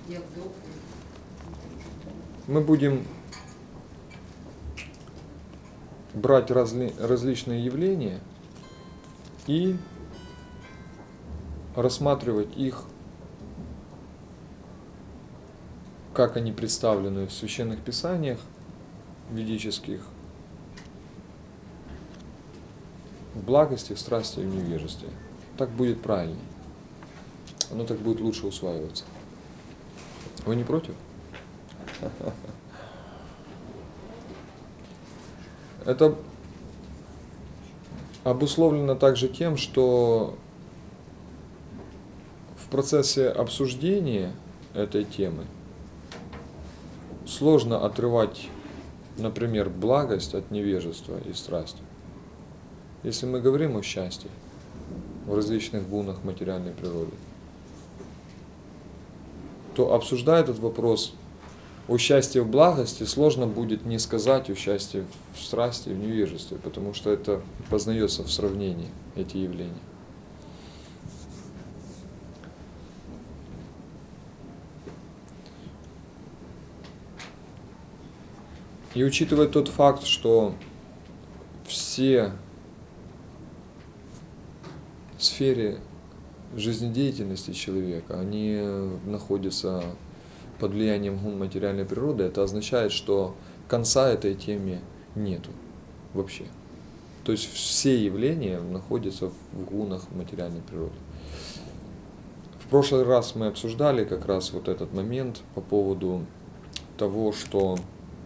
Мы будем брать различные явления и рассматривать их, как они представлены в священных писаниях ведических, в благости, в страсти и в невежестве. Так будет правильнее. Оно так будет лучше усваиваться. Вы не против? Это обусловлено также тем, что в процессе обсуждения этой темы сложно отрывать, например, благость от невежества и страсти. Если мы говорим о счастье в различных гунах материальной природы, то, обсуждая этот вопрос о счастье в благости, сложно будет не сказать о счастье в страсти и в невежестве, потому что это познается в сравнении, эти явления. И учитывая тот факт, что все сферы жизнедеятельности человека, они находятся под влиянием гун материальной природы, это означает, что конца этой теме нету вообще. То есть все явления находятся в гунах материальной природы. В прошлый раз мы обсуждали как раз вот этот момент по поводу того, что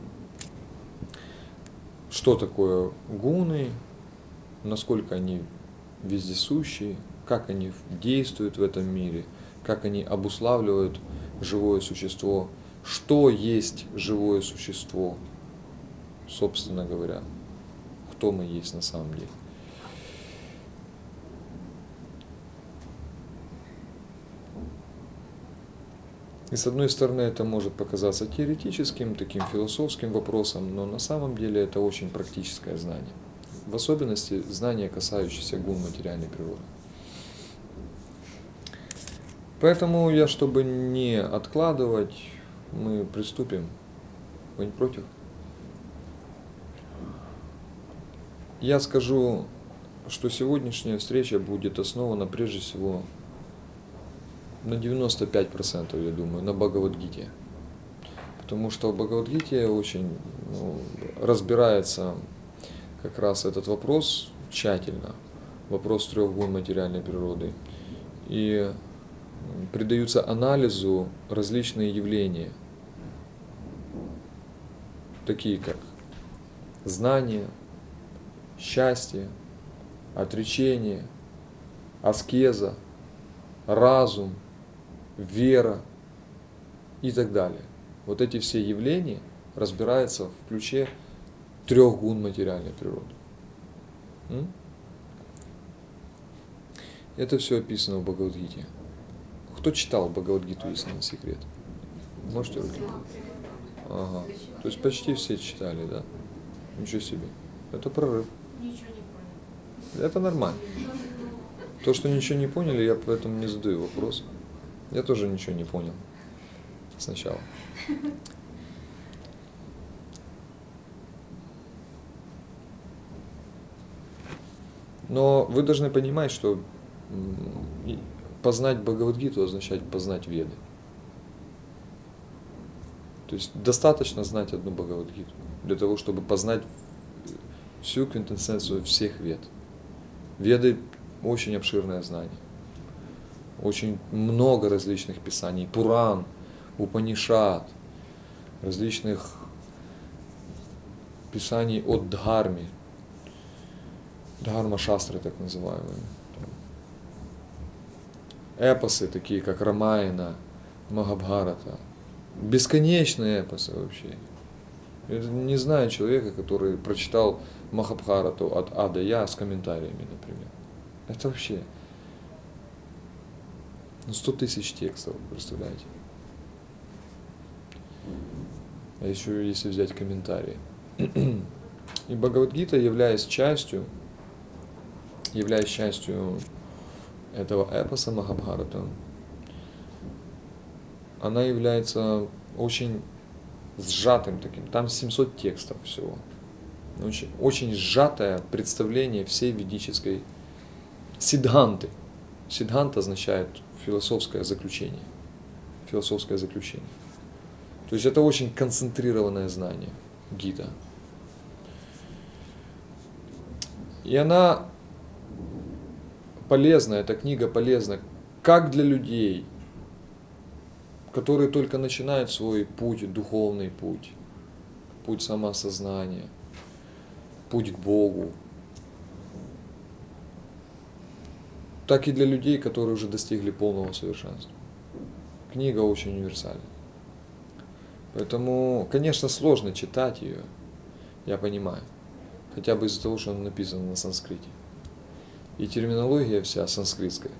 такое гуны, насколько они вездесущие, как они действуют в этом мире, как они обуславливают живое существо, что есть живое существо, собственно говоря, кто мы есть на самом деле. И с одной стороны это может показаться теоретическим, таким философским вопросом, но на самом деле это очень практическое знание. В особенности знание, касающееся гун материальной природы. Поэтому я, чтобы не откладывать, мы приступим. Вы не против? Я скажу, что сегодняшняя встреча будет основана прежде всего на 95%, я думаю, на Бхагавад-гите. Потому что в Бхагавад-гите очень разбирается как раз этот вопрос тщательно, вопрос трех гун материальной природы. И придаются анализу различные явления, такие как знание, счастье, отречение, аскеза, разум, вера и так далее. Вот эти все явления разбираются в ключе трех гун материальной природы. Это все описано в Бхагавад-гите. Кто читал Бхагавад-гиту, если не секрет? Можете руки? Ага. То есть почти все читали, да? Ничего себе. Это прорыв. Ничего не понял. Это нормально. То, что ничего не поняли, я поэтому не задаю вопрос. Я тоже ничего не понял сначала. Но вы должны понимать, что познать Бхагавад-гиту означает познать Веды. То есть достаточно знать одну Бхагавад-гиту для того, чтобы познать всю квинтэссенцию всех Вед. Веды – очень обширное знание. Очень много различных писаний. Пуран, Упанишад, различных писаний от Дхарми, Дхарма-шастры так называемые. Эпосы, такие как Рамаяна, Махабхарата. Бесконечные эпосы вообще. Я не знаю человека, который прочитал Махабхарату от А до Я с комментариями, например. Это вообще 100 тысяч текстов, представляете? А еще если взять комментарии. И Бхагавад-гита, являясь частью этого эпоса Махабхарата, она является очень сжатым таким. Там 700 текстов всего. Очень, очень сжатое представление всей ведической сиддханты. Сиддханта означает философское заключение. Философское заключение. То есть это очень концентрированное знание Гита. И она полезна, эта книга полезна как для людей, которые только начинают свой путь, духовный путь, путь самоосознания, путь к Богу, так и для людей, которые уже достигли полного совершенства. Книга очень универсальна. Поэтому, конечно, сложно читать ее, я понимаю, хотя бы из-за того, что она написана на санскрите. И терминология вся санскритская.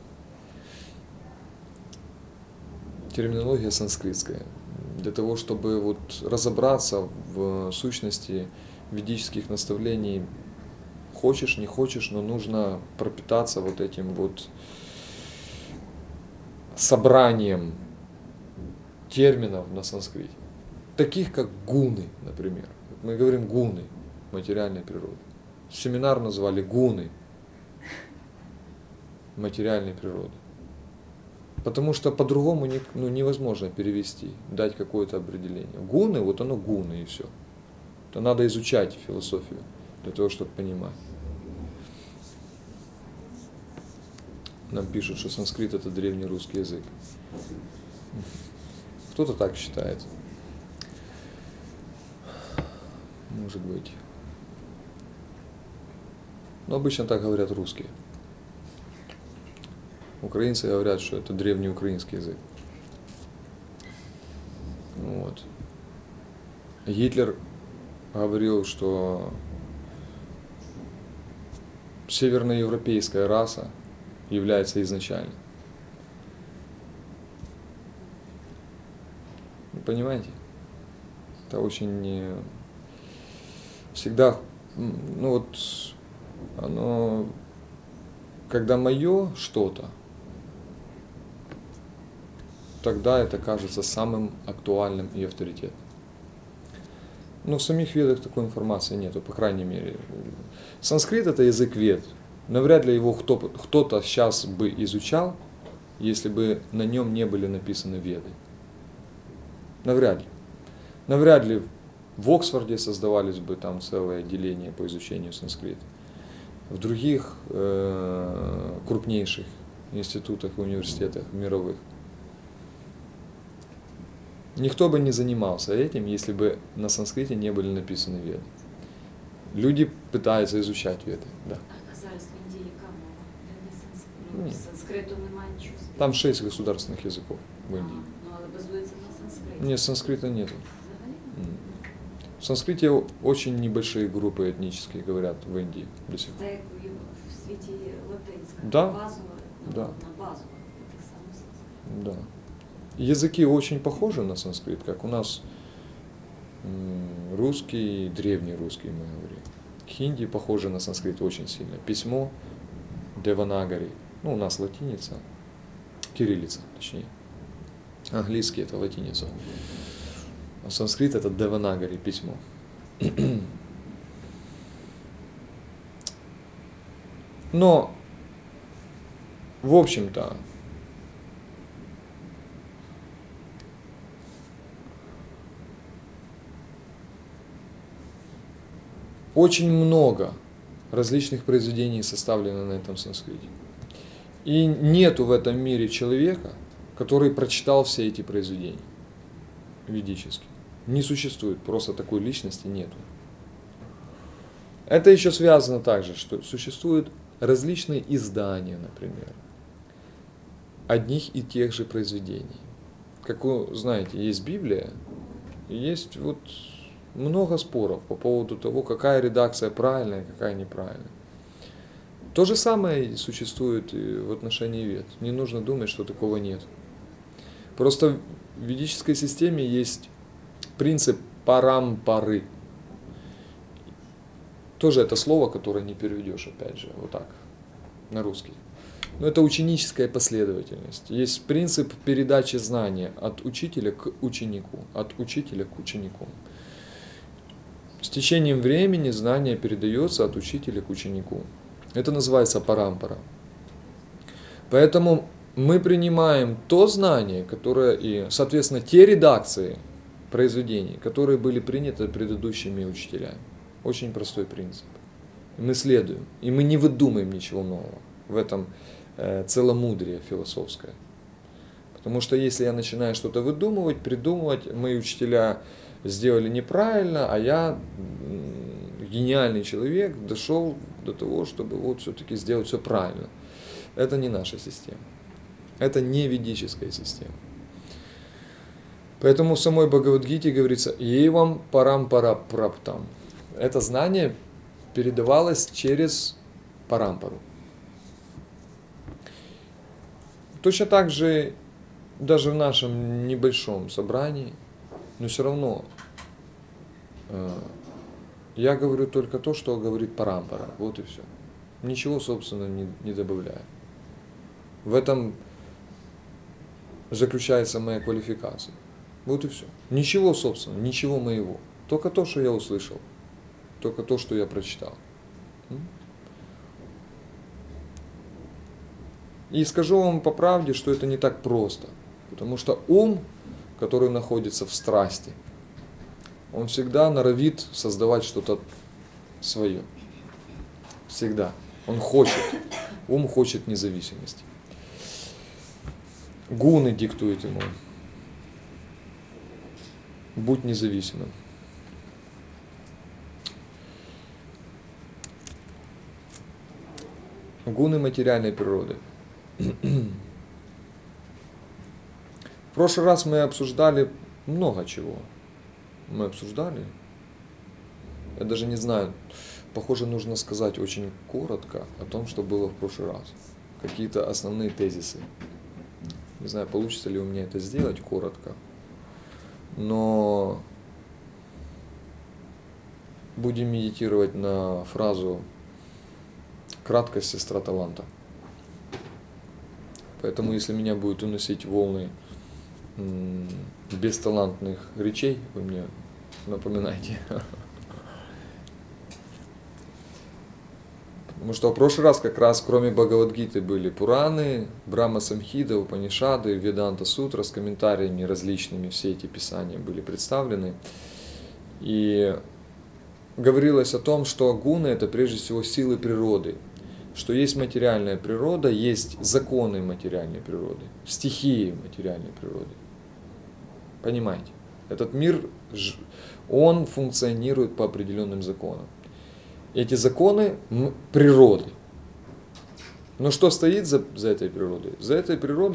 Терминология санскритская. Для того, чтобы вот разобраться в сущности ведических наставлений, хочешь, не хочешь, но нужно пропитаться вот этим вот собранием терминов на санскрите. Таких как гуны, например. Мы говорим гуны материальной природы. Семинар назвали гуны материальной природы. Потому что по-другому невозможно перевести, дать какое-то определение. Гуны, вот оно гуны и все. Это надо изучать философию для того, чтобы понимать. Нам пишут, что санскрит это древний русский язык. Кто-то так считает. Может быть. Но обычно так говорят русские. Украинцы говорят, что это древний украинский язык. Вот. Гитлер говорил, что северноевропейская раса является изначальной. Вы понимаете? Это очень всегда, оно, когда мое что-то, тогда это кажется самым актуальным и авторитетным. Но в самих ведах такой информации нету, по крайней мере. Санскрит это язык вед. Навряд ли его кто-то сейчас бы изучал, если бы на нем не были написаны веды. Навряд ли. Навряд ли в Оксфорде создавались бы там целые отделения по изучению санскрита. В других крупнейших институтах и университетах мировых. Никто бы не занимался этим, если бы на санскрите не были написаны веды. Люди пытаются изучать веды. Да. Оказались в Индии кому? Санскриту немає нічого. Там 6 государственных языков в Индии. Ну, але базується на санскриті. Нет, санскрита нету. В санскрите очень небольшие группы этнические говорят в Индии до сих пор. Так як в світі латинська. Да. Базово, Да. на базу. Так само санскрит. Да. Языки очень похожи на санскрит, как у нас русский, древний русский, мы говорим. Хинди похоже на санскрит очень сильно. Письмо Деванагари, у нас латиница, кириллица, точнее. Английский это латиница. А санскрит это Деванагари, письмо. Но, в общем-то, очень много различных произведений составлено на этом санскрите. И нету в этом мире человека, который прочитал все эти произведения ведические. Не существует, просто такой личности нету. Это еще связано также, что существуют различные издания, например, одних и тех же произведений. Как вы знаете, есть Библия, и есть много споров по поводу того, какая редакция правильная, какая неправильная. То же самое существует и в отношении вед. Не нужно думать, что такого нет. Просто в ведической системе есть принцип парампары. Тоже это слово, которое не переведешь, опять же, вот так, на русский. Но это ученическая последовательность. Есть принцип передачи знания от учителя к ученику, от учителя к ученику. С течением времени знание передается от учителя к ученику. Это называется парампара. Поэтому мы принимаем то знание, которое и, соответственно, те редакции произведений, которые были приняты предыдущими учителями. Очень простой принцип. Мы следуем, и мы не выдумаем ничего нового. В этом целомудрие философское. Потому что если я начинаю что-то выдумывать, придумывать, мои учителя сделали неправильно, а я, гениальный человек, дошел до того, чтобы вот все-таки сделать все правильно. Это не наша система. Это не ведическая система. Поэтому в самой Бхагавад-гите говорится «Евам парампара праптам». Это знание передавалось через парампару. Точно так же даже в нашем небольшом собрании, но все равно я говорю только то, что говорит парампара. Вот и все. Ничего, собственно, не добавляю. В этом заключается моя квалификация. Вот и все. Ничего, собственно, ничего моего. Только то, что я услышал. Только то, что я прочитал. И скажу вам по правде, что это не так просто. Потому что ум, который находится в страсти, он всегда норовит создавать что-то свое. Всегда. Он хочет. Ум хочет независимости. Гуны диктуют ему. Будь независимым. Гуны материальной природы. В прошлый раз мы обсуждали много чего. Мы обсуждали. Я даже не знаю. Похоже, нужно сказать очень коротко о том, что было в прошлый раз. Какие-то основные тезисы. Не знаю, получится ли у меня это сделать коротко. Но будем медитировать на фразу «краткость сестра таланта». Поэтому, если меня будут уносить волны бесталантных речей, вы мне напоминайте. Потому что в прошлый раз как раз кроме Бхагавад-гиты были Пураны, Брахма-самхита, Упанишады, Веданта-сутра с комментариями различными, все эти писания были представлены. И говорилось о том, что гуны – это прежде всего силы природы, что есть материальная природа, есть законы материальной природы, стихии материальной природы. Понимаете? Этот мир, он функционирует по определенным законам. Эти законы природы. Но что стоит за этой природой? За этой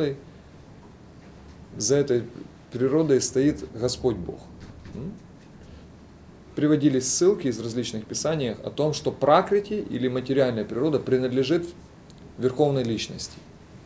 природой стоит Господь Бог. Приводились ссылки из различных писаний о том, что пракрити или материальная природа принадлежит Верховной Личности.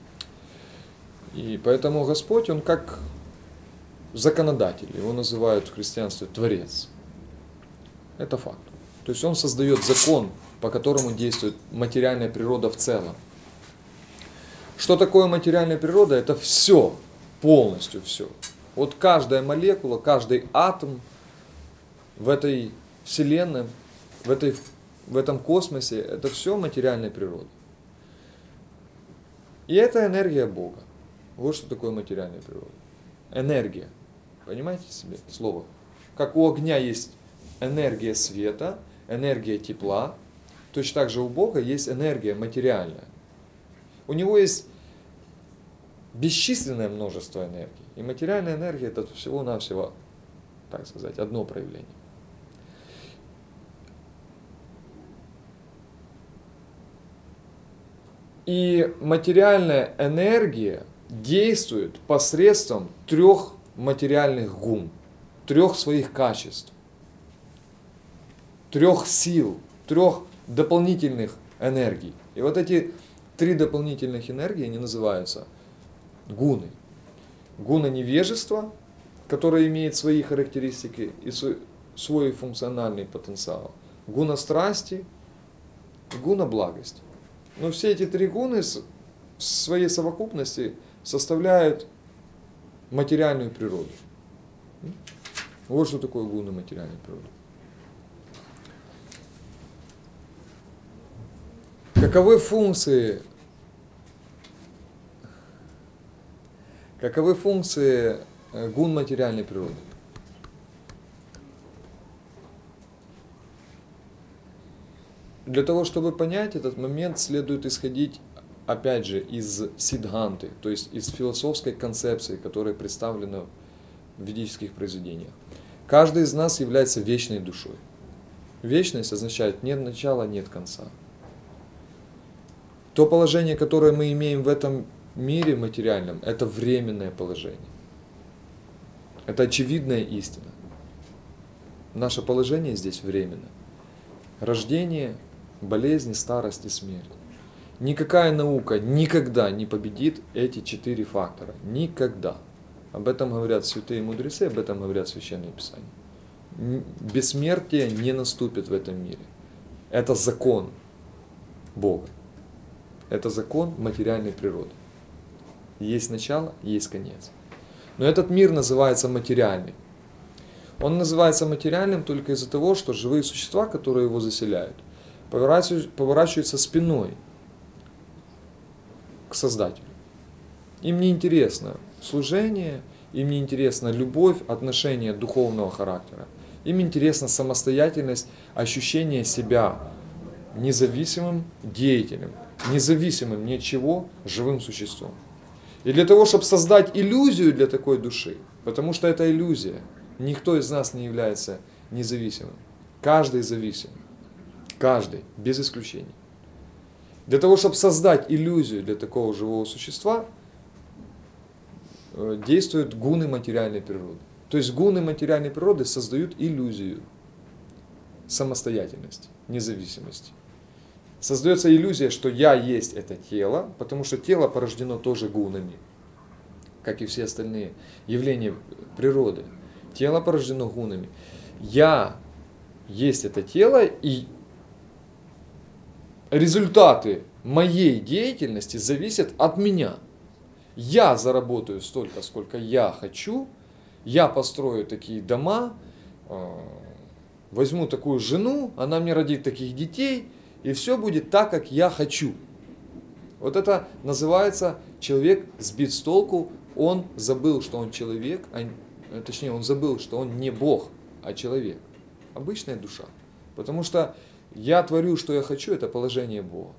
И поэтому Господь, Он как законодатель, его называют в христианстве Творец. Это факт. То есть Он создает закон, по которому действует материальная природа в целом. Что такое материальная природа? Это все, полностью все. Вот каждая молекула, каждый атом в этой вселенной, в этом космосе, это все материальная природа. И это энергия Бога. Вот что такое материальная природа. Энергия. Понимаете себе слово? Как у огня есть энергия света, энергия тепла, точно так же у Бога есть энергия материальная. У Него есть бесчисленное множество энергий. И материальная энергия – это всего-навсего, так сказать, одно проявление. И материальная энергия действует посредством трех материальных гун, трех своих качеств, трех сил, трех дополнительных энергий. И вот эти три дополнительных энергии, они называются гуны. Гуна невежества, которая имеет свои характеристики и свой функциональный потенциал. Гуна страсти и гуна благости. Но все эти три гуны в своей совокупности составляют материальную природу. Вот что такое гуны материальной природы. Каковы функции гун материальной природы? Для того, чтобы понять этот момент, следует исходить, опять же, из сиддханты, то есть из философской концепции, которая представлена в ведических произведениях. Каждый из нас является вечной душой. Вечность означает нет начала, нет конца. То положение, которое мы имеем в этом мире материальном, это временное положение. Это очевидная истина. Наше положение здесь временно. Рождение, болезни, старость и смерть. Никакая наука никогда не победит эти 4 фактора. Никогда. Об этом говорят святые мудрецы, об этом говорят священные писания. Бессмертие не наступит в этом мире. Это закон Бога. Это закон материальной природы. Есть начало, есть конец. Но этот мир называется материальным. Он называется материальным только из-за того, что живые существа, которые его заселяют, поворачиваются спиной к Создателю. Им не интересно служение, им не интересна любовь, отношения духовного характера. Им интересна самостоятельность, ощущение себя независимым деятелем, независимым ни от чего живым существом. И для того, чтобы создать иллюзию для такой души, потому что это иллюзия, никто из нас не является независимым. Каждый зависим. Каждый, без исключения. Для того, чтобы создать иллюзию для такого живого существа, действуют гуны материальной природы. То есть гуны материальной природы создают иллюзию самостоятельности, независимости. Создается иллюзия, что я есть это тело, потому что тело порождено тоже гунами, как и все остальные явления природы. Тело порождено гунами. Я есть это тело, и результаты моей деятельности зависят от меня. Я заработаю столько, сколько я хочу, я построю такие дома, возьму такую жену, она мне родит таких детей, и все будет так, как я хочу. Вот это называется человек сбит с толку, он забыл, что он человек, точнее, он забыл, что он не Бог, а человек. Обычная душа. Потому что я творю, что я хочу, это положение Бога.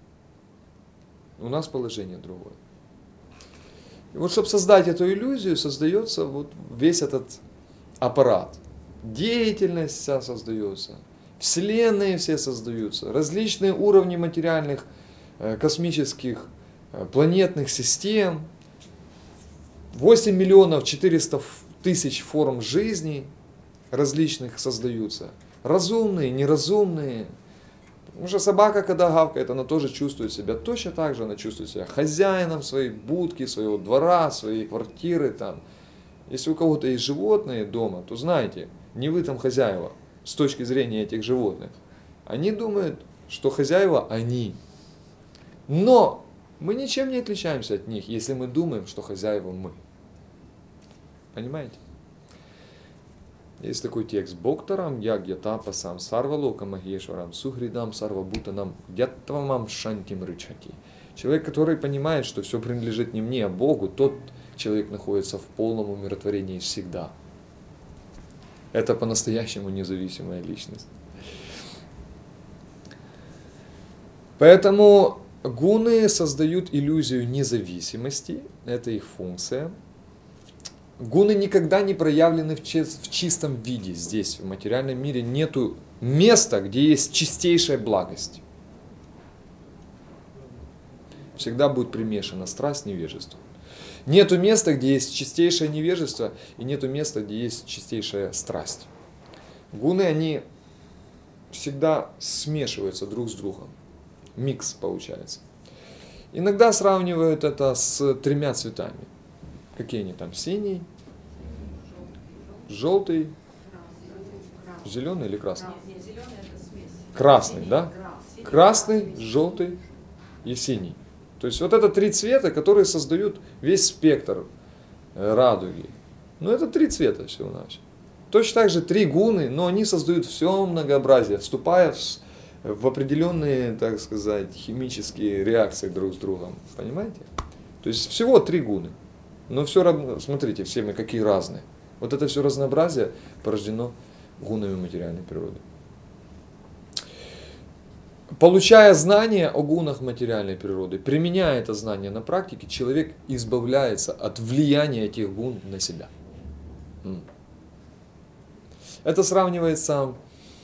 У нас положение другое. И вот, чтобы создать эту иллюзию, создается вот весь этот аппарат. Деятельность вся создается. Вселенные все создаются. Различные уровни материальных, космических, планетных систем. 8 миллионов 400 тысяч форм жизни различных создаются. Разумные, неразумные. Потому что собака, когда гавкает, она тоже чувствует себя точно так же. Она чувствует себя хозяином своей будки, своего двора, своей квартиры. Там. Если у кого-то есть животные дома, то знайте, не вы там хозяева с точки зрения этих животных. Они думают, что хозяева они. Но мы ничем не отличаемся от них, если мы думаем, что хозяева мы. Понимаете? Есть такой текст. Боктарам ягьятапасам сарвалока магешварам сухридам сарвабутанам дяттвамам шантим рычати. Человек, который понимает, что все принадлежит не мне, а Богу, тот человек находится в полном умиротворении всегда. Это по-настоящему независимая личность. Поэтому гуны создают иллюзию независимости, это их функция. Гуны никогда не проявлены в чистом виде. Здесь, в материальном мире, нету места, где есть чистейшая благость. Всегда будет примешана страсть, невежество. Нету места, где есть чистейшее невежество, и нету места, где есть чистейшая страсть. Гуны, они всегда смешиваются друг с другом. Микс получается. Иногда сравнивают это с 3 цветами. Какие они там? Синий, желтый, зеленый или красный? Красный, да? Красный, желтый и синий. То есть вот это 3 цвета, которые создают весь спектр радуги. Но это 3 цвета всего-навсего. Точно так же 3 гуны, но они создают все многообразие, вступая в определенные, так сказать, химические реакции друг с другом. Понимаете? То есть всего 3 гуны. Но все равно, смотрите, все мы какие разные. Вот это все разнообразие порождено гунами материальной природы. Получая знание о гунах материальной природы, применяя это знание на практике, человек избавляется от влияния этих гун на себя. Это сравнивается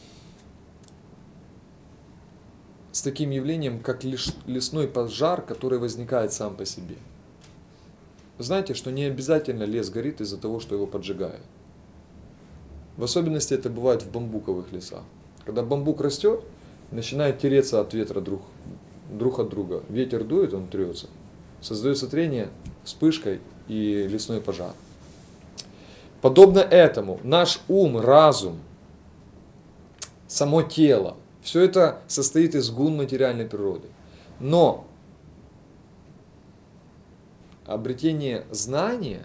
с таким явлением, как лесной пожар, который возникает сам по себе. Вы знаете, что не обязательно лес горит из-за того, что его поджигают. В особенности это бывает в бамбуковых лесах. Когда бамбук растет, начинает тереться от ветра друг от друга. Ветер дует, он трется. Создается трение, вспышкой и лесной пожар. Подобно этому наш ум, разум, само тело, все это состоит из гун материальной природы. Но обретение знания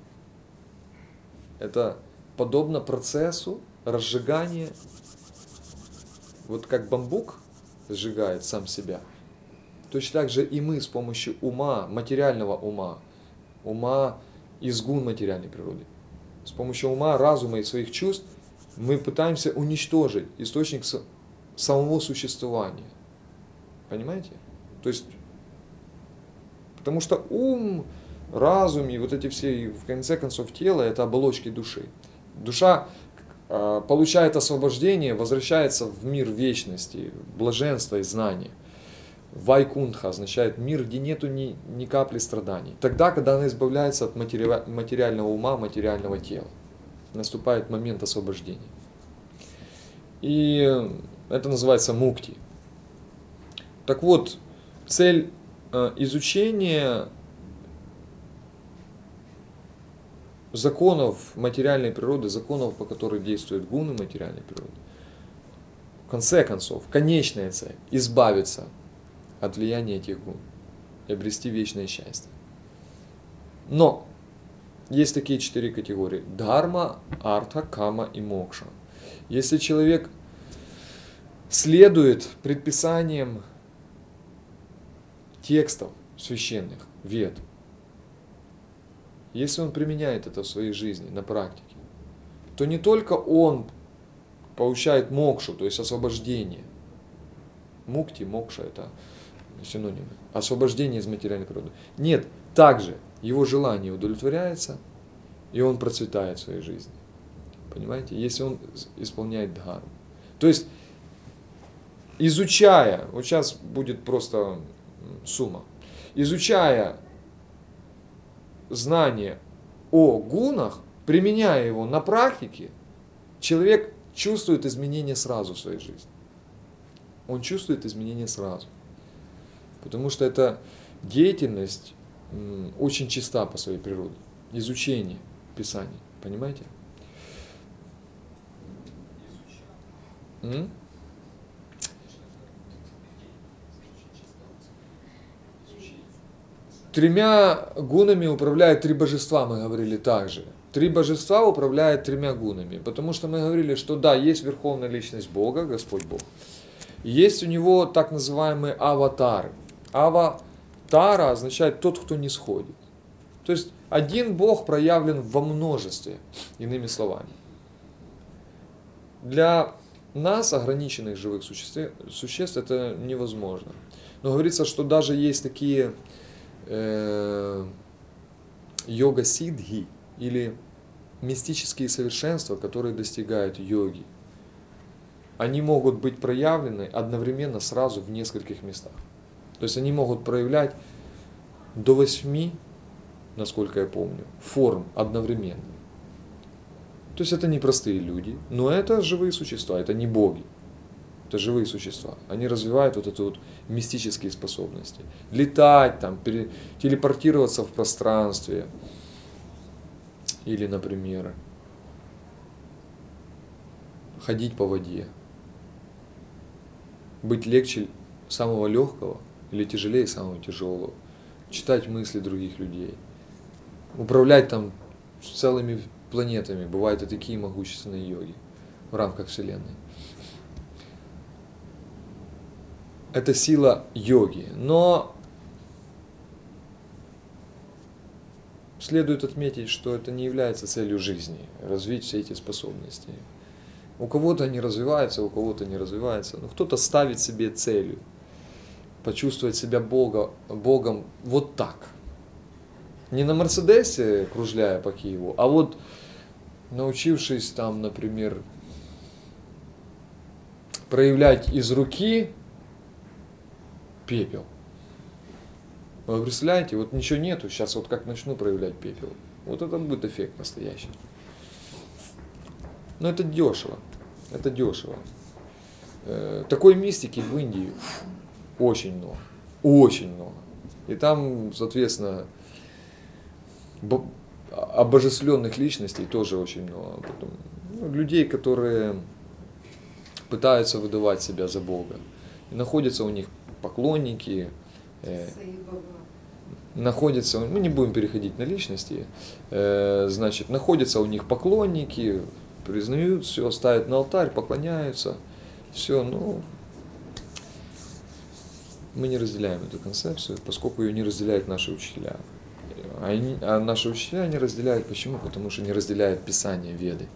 – это подобно процессу разжигания, вот как бамбук сжигает сам себя. Точно так же и мы с помощью ума, материального ума из гун материальной природы, с помощью ума, разума и своих чувств мы пытаемся уничтожить источник самого существования. Понимаете? То есть, потому что ум, разум и вот эти все, и в конце концов тело – это оболочки души. Душа получает освобождение, возвращается в мир вечности, блаженства и знания. Вайкунтха означает мир, где нету ни капли страданий. Тогда, когда она избавляется от материального ума, материального тела, наступает момент освобождения. И это называется мукти. Так вот, цель изучения законов материальной природы, законов, по которым действуют гуны материальной природы, в конце концов, конечная цель – избавиться от влияния этих гун и обрести вечное счастье. Но есть такие 4 категории – дхарма, артха, кама и мокша. Если человек следует предписаниям текстов священных, вед, если он применяет это в своей жизни, на практике, то не только он получает мокшу, то есть освобождение. Мукти, мокша – это синонимы. Освобождение из материальной природы. Нет, также его желание удовлетворяется, и он процветает в своей жизни. Понимаете? Если он исполняет дхарму. То есть, изучая, вот сейчас будет просто сумма, изучая знание о гунах, применяя его на практике, человек чувствует изменения сразу в своей жизни. Он чувствует изменения сразу. Потому что эта деятельность очень чиста по своей природе. Изучение Писаний. Понимаете? Тремя гунами управляют 3 божества, мы говорили также. 3 божества управляют 3 гунами. Потому что мы говорили, что да, есть верховная личность Бога, Господь Бог. Есть у него так называемые аватары. Аватара означает тот, кто не сходит. То есть один Бог проявлен во множестве, иными словами. Для нас, ограниченных живых существ, это невозможно. Но говорится, что даже есть такие йога-сиддхи или мистические совершенства, которые достигают йоги. Они могут быть проявлены одновременно сразу в нескольких местах. То есть они могут проявлять до 8, насколько я помню, форм одновременно. То есть это не простые люди, но это живые существа, это не боги. Это живые существа. Они развивают вот эти вот мистические способности. Летать, там, телепортироваться в пространстве. Или, например, ходить по воде. Быть легче самого легкого или тяжелее самого тяжелого. читать мысли других людей, управлять там целыми планетами. Бывают и такие могущественные йоги в рамках Вселенной. Это сила йоги. Но следует отметить, что это не является целью жизни, развить все эти способности. У кого-то они развиваются, у кого-то не развиваются. Но кто-то ставит себе целью почувствовать себя Богом вот так. Не на Мерседесе, кружляя по Киеву, а вот научившись там, например, проявлять из руки пепел. Вы представляете, вот ничего нету, сейчас вот как начну проявлять пепел. Вот это будет эффект настоящий. Но это дешево. Это дешево. Такой мистики в Индии очень много. Очень много. И там, соответственно, обожествленных личностей тоже очень много. Потом, людей, которые пытаются выдавать себя за Бога. И находятся у них поклонники, находятся, мы не будем переходить на личности, значит, находятся у них поклонники, признают все, ставят на алтарь, поклоняются, все, ну, мы не разделяем эту концепцию, поскольку ее не разделяют наши учителя. А наши учителя не разделяют, почему? Потому что не разделяют Писание, Веды.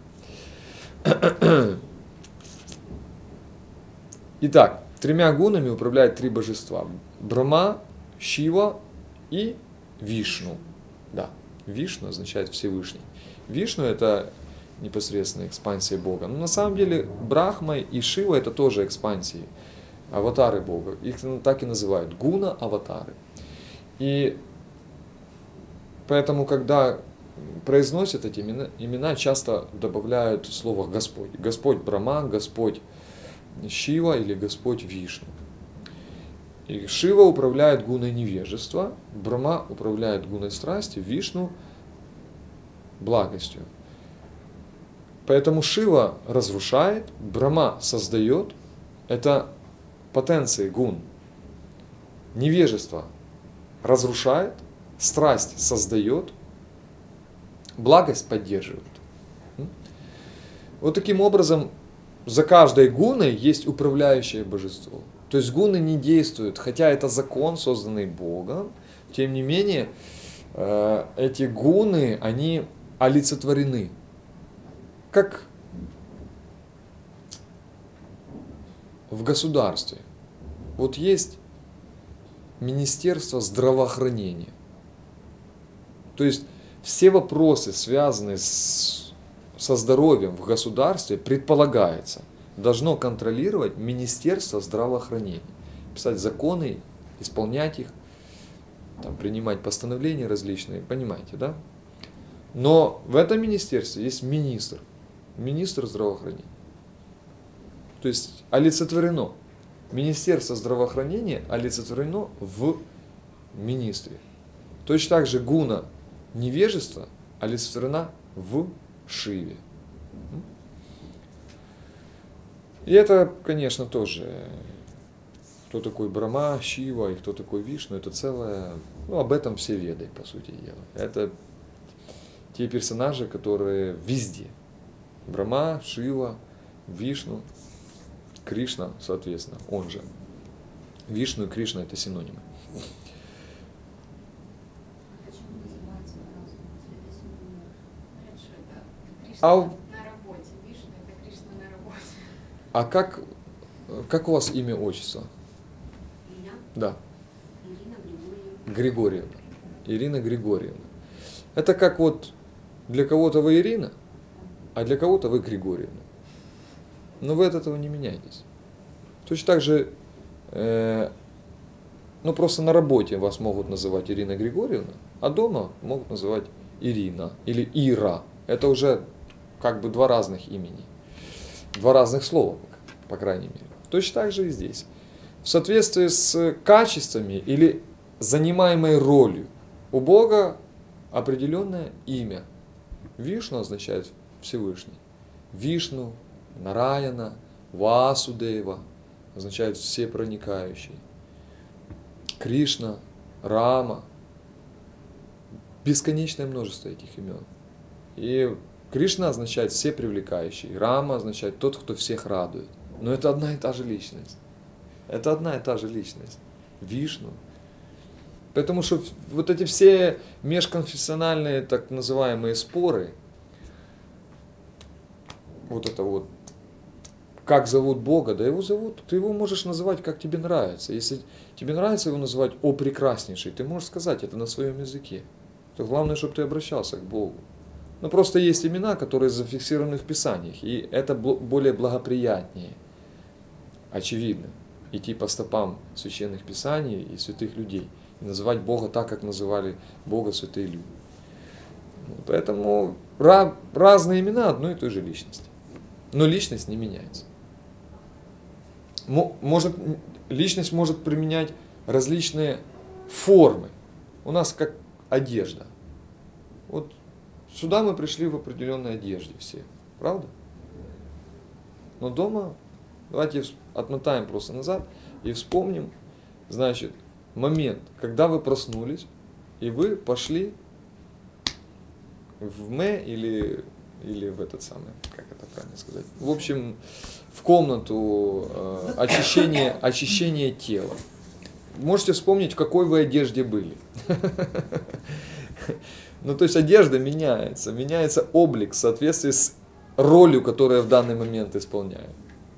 Итак, 3 гунами управляют 3 божества. Брахма, Шива и Вишну. Да, Вишну означает Всевышний. Вишну это непосредственно экспансия Бога. Но на самом деле Брахма и Шива это тоже экспансии, аватары Бога. Их так и называют. Гуна аватары. И поэтому, когда произносят эти имена, часто добавляют слово Господь. Господь Брахма, Господь Шива или Господь Вишну. И Шива управляет гуной невежества, Брахма управляет гуной страсти, Вишну благостью. Поэтому Шива разрушает, Брахма создает. Это потенции гун. Невежество разрушает, страсть создает, благость поддерживает. Вот таким образом за каждой гуной есть управляющее божество. То есть гуны не действуют, хотя это закон, созданный Богом, тем не менее эти гуны, они олицетворены. Как в государстве. Вот есть Министерство здравоохранения. То есть все вопросы, связанные со здоровьем в государстве, предполагается, должно контролировать Министерство здравоохранения. Писать законы, исполнять их, там, принимать постановления различные, понимаете, да? Но в этом министерстве есть министр здравоохранения. То есть олицетворено. Министерство здравоохранения олицетворено в министре. Точно так же гуна невежества олицетворена в Шиве. И это, конечно, тоже, кто такой Брахма, Шива и кто такой Вишну, это целое, об этом все веды, по сути дела. Это те персонажи, которые везде. Брахма, Шива, Вишну, Кришна, соответственно, он же. Вишну и Кришна – это синонимы. На работе. Вишну – это Кришна на работе. А как у вас имя, отчество? Меня? Да. Ирина Григорьевна. Ирина Григорьевна. Это как вот для кого-то вы Ирина, а для кого-то вы Григорьевна. Но вы от этого не меняетесь. Точно так же, просто на работе вас могут называть Ирина Григорьевна, а дома могут называть Ирина или Ира. Это уже как бы 2 разных имени, 2 разных слова, по крайней мере. Точно так же и здесь. В соответствии с качествами или занимаемой ролью у Бога определенное имя. Вишну означает Всевышний. Вишну, Нараяна, Васудева означает всепроникающий. Кришна, Рама бесконечное множество этих имен. И Кришна означает все привлекающий, Рама означает тот, кто всех радует. Но это одна и та же личность. Это одна и та же личность. Вишну. Поэтому что вот эти все межконфессиональные так называемые споры, вот это вот, как зовут Бога, да его зовут, ты его можешь называть, как тебе нравится. Если тебе нравится его называть «О прекраснейший», ты можешь сказать это на своем языке. То главное, чтобы ты обращался к Богу. Но просто есть имена, которые зафиксированы в Писаниях, и это более благоприятнее, очевидно, идти по стопам священных Писаний и святых людей, и называть Бога так, как называли Бога святые люди. Поэтому разные имена одной и той же личности. Но личность не меняется. Личность может применять различные формы. У нас как одежда. Вот сюда мы пришли в определенной одежде все. Правда? Но дома, давайте отмотаем просто назад и вспомним, значит, момент, когда вы проснулись, и вы пошли в или в этот самый, как это правильно сказать, в общем, в комнату очищения тела. Можете вспомнить, в какой вы одежде были. Ну, то есть одежда меняется облик в соответствии с ролью, которую я в данный момент исполняю.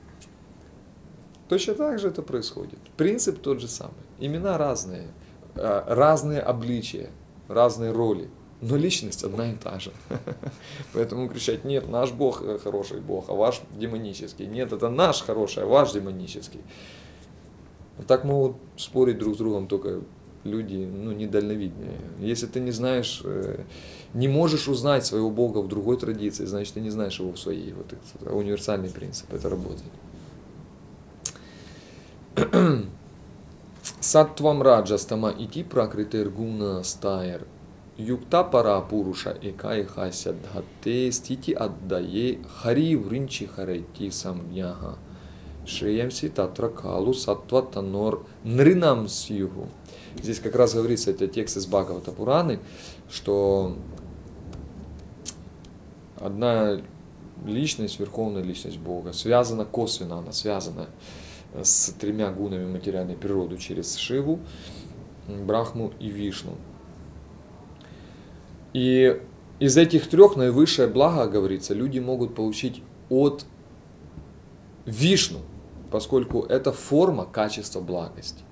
Точно так же это происходит. Принцип тот же самый. Имена разные, разные обличия, разные роли. Но личность одна и та же. Поэтому кричать: нет, наш Бог хороший Бог, а ваш демонический. Нет, это наш хороший, а ваш демонический. Так могут спорить друг с другом только люди, недальновидные. Если ты не знаешь, не можешь узнать своего Бога в другой традиции, значит, ты не знаешь его в своей. Вот это универсальный принцип, это работает. Саттвам раджастама ити пракритер гуна стайр. Юкта пара пуруша экай хася дхатте стити аддае хари вринчи харайти самьяха. Шриямси татра калу саттва танор нринам сьюху. Здесь как раз говорится, это текст из Бхагавата Пураны, что одна личность, верховная личность Бога, связана косвенно, она связана с тремя гунами материальной природы через Шиву, Брахму и Вишну. И из этих трех наивысшее благо, говорится, люди могут получить от Вишну, поскольку это форма качества благости.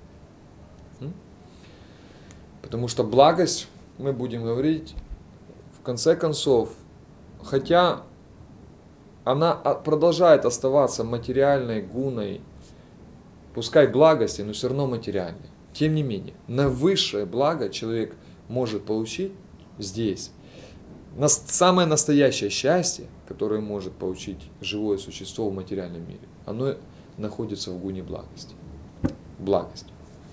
Потому что благость, мы будем говорить, в конце концов, хотя она продолжает оставаться материальной гуной, пускай благости, но все равно материальной. Тем не менее, наивысшее благо человек может получить здесь. Самое настоящее счастье, которое может получить живое существо в материальном мире, оно находится в гуне благости. Благость.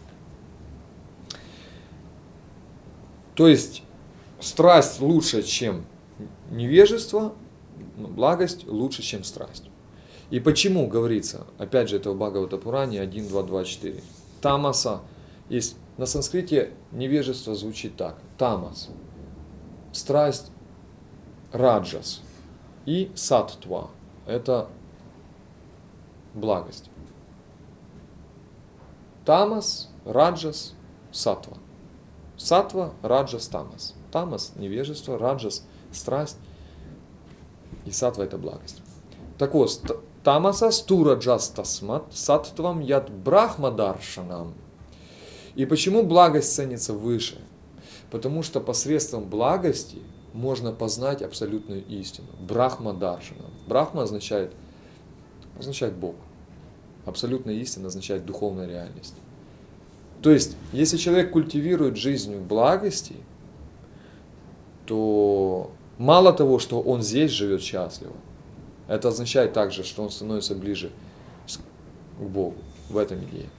То есть страсть лучше, чем невежество, но благость лучше, чем страсть. И почему говорится, опять же, это в Бхагавата Пуране 1.2.2.4. Тамаса, есть на санскрите невежество звучит так. Тамас, страсть, раджас и саттва, это благость. Тамас, раджас, саттва. Саттва, раджас, тамас. Тамас – невежество, раджас – страсть, и саттва – это благость. Так вот, тамаса стура джастасмат саттвам яд брахмадаршанам. И почему благость ценится выше? Потому что посредством благости можно познать абсолютную истину. Брахмадаршанам. Брахма означает Бог. Абсолютная истина означает духовная реальность. То есть, если человек культивирует жизнь в благости, то мало того, что он здесь живет счастливо, это означает также, что он становится ближе к Богу. В этом идея.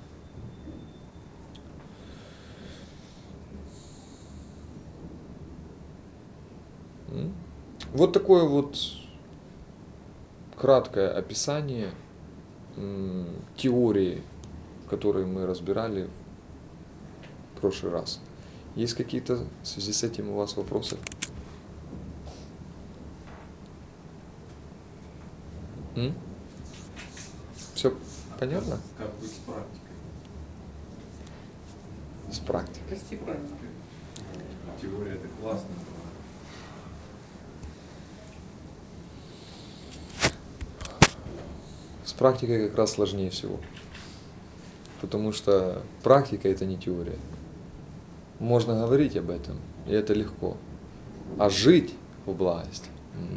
Вот такое вот краткое описание теории, которую мы разбирали в прошлый раз. Есть какие-то в связи с этим у вас вопросы? Все понятно? Как быть с практикой? С практикой. Постепенно. Теория это классно. С практикой как раз сложнее всего. Потому что практика это не теория. Можно говорить об этом, и это легко. А жить в благости.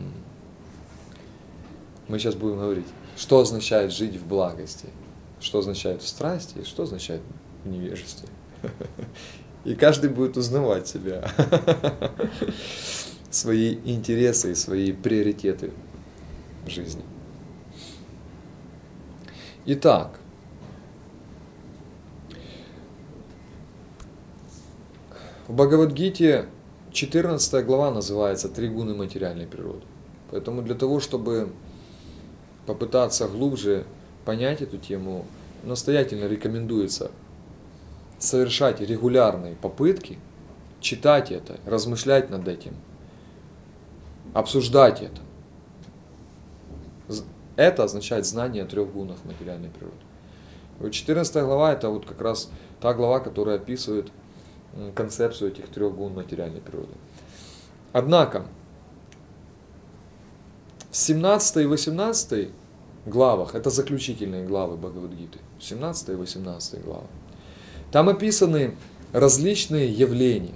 Мы сейчас будем говорить, что означает жить в благости, что означает в страсти, и что означает в невежестве. И каждый будет узнавать себя, свои интересы и свои приоритеты в жизни. Итак, в Бхагавад-гите 14 глава называется «Три гуны материальной природы». Поэтому для того, чтобы попытаться глубже понять эту тему, настоятельно рекомендуется совершать регулярные попытки, читать это, размышлять над этим, обсуждать это. Это означает знание о трех гунах материальной природы. 14 глава это вот как раз та глава, которая описывает концепцию этих трех гун материальной природы. Однако, в 17 и 18 главах, это заключительные главы Бхагавад-гиты, 17 и 18 главы, там описаны различные явления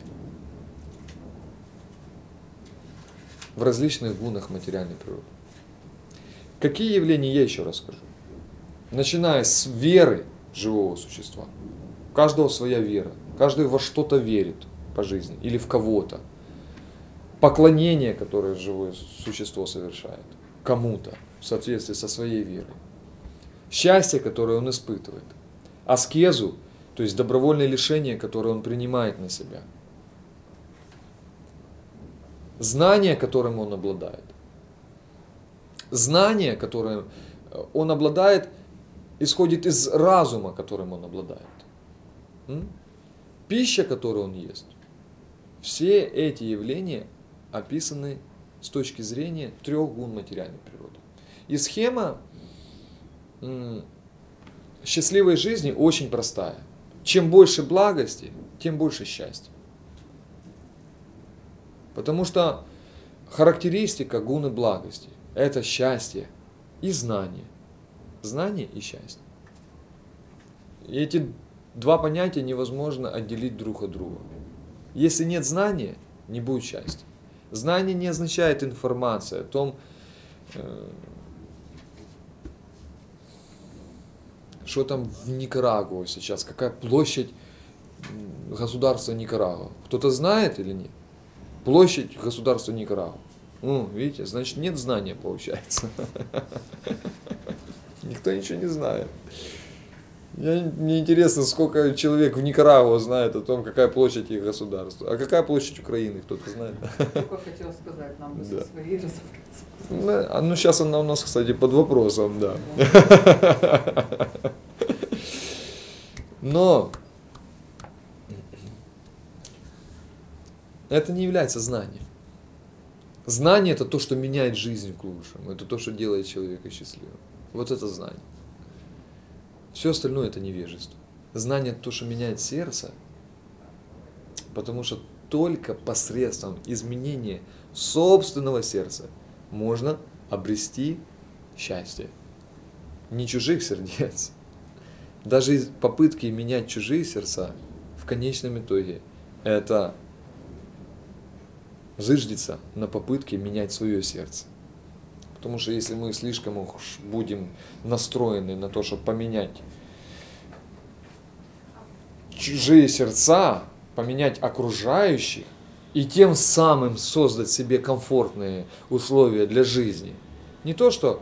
в различных гунах материальной природы. Какие явления, я еще расскажу. Начиная с веры живого существа. У каждого своя вера. Каждый во что-то верит по жизни или в кого-то. Поклонение, которое живое существо совершает кому-то в соответствии со своей верой. Счастье, которое он испытывает. Аскезу, то есть добровольное лишение, которое он принимает на себя. Знание, которым он обладает. Знание, которое он обладает, исходит из разума, которым он обладает. Пища, которую он ест. Все эти явления описаны с точки зрения трех гун материальной природы. И схема счастливой жизни очень простая. Чем больше благости, тем больше счастья. Потому что характеристика гуны благости – это счастье и знание. Знание и счастье. И эти два понятия невозможно отделить друг от друга. Если нет знания, не будет счастья. Знание не означает информация о том, что там в Никарагуа сейчас, какая площадь государства Никарагуа. Кто-то знает или нет? Площадь государства Никарагуа. Видите, значит нет знания, получается. Никто ничего не знает. Мне интересно, сколько человек в Никарагуа знает о том, какая площадь их государства. А какая площадь Украины, кто-то знает? Только хотела сказать, нам бы со своей разобраться. Ну, сейчас она у нас, кстати, под вопросом, да. Но это не является знанием. Знание – это то, что меняет жизнь к лучшему. Это то, что делает человека счастливым. Вот это знание. Все остальное – это невежество. Знание – это то, что меняет сердце, потому что только посредством изменения собственного сердца можно обрести счастье. Не чужих сердец. Даже попытки менять чужие сердца в конечном итоге – это зыждется на попытке менять свое сердце. Потому что если мы слишком уж будем настроены на то, чтобы поменять чужие сердца, поменять окружающих и тем самым создать себе комфортные условия для жизни. Не то, что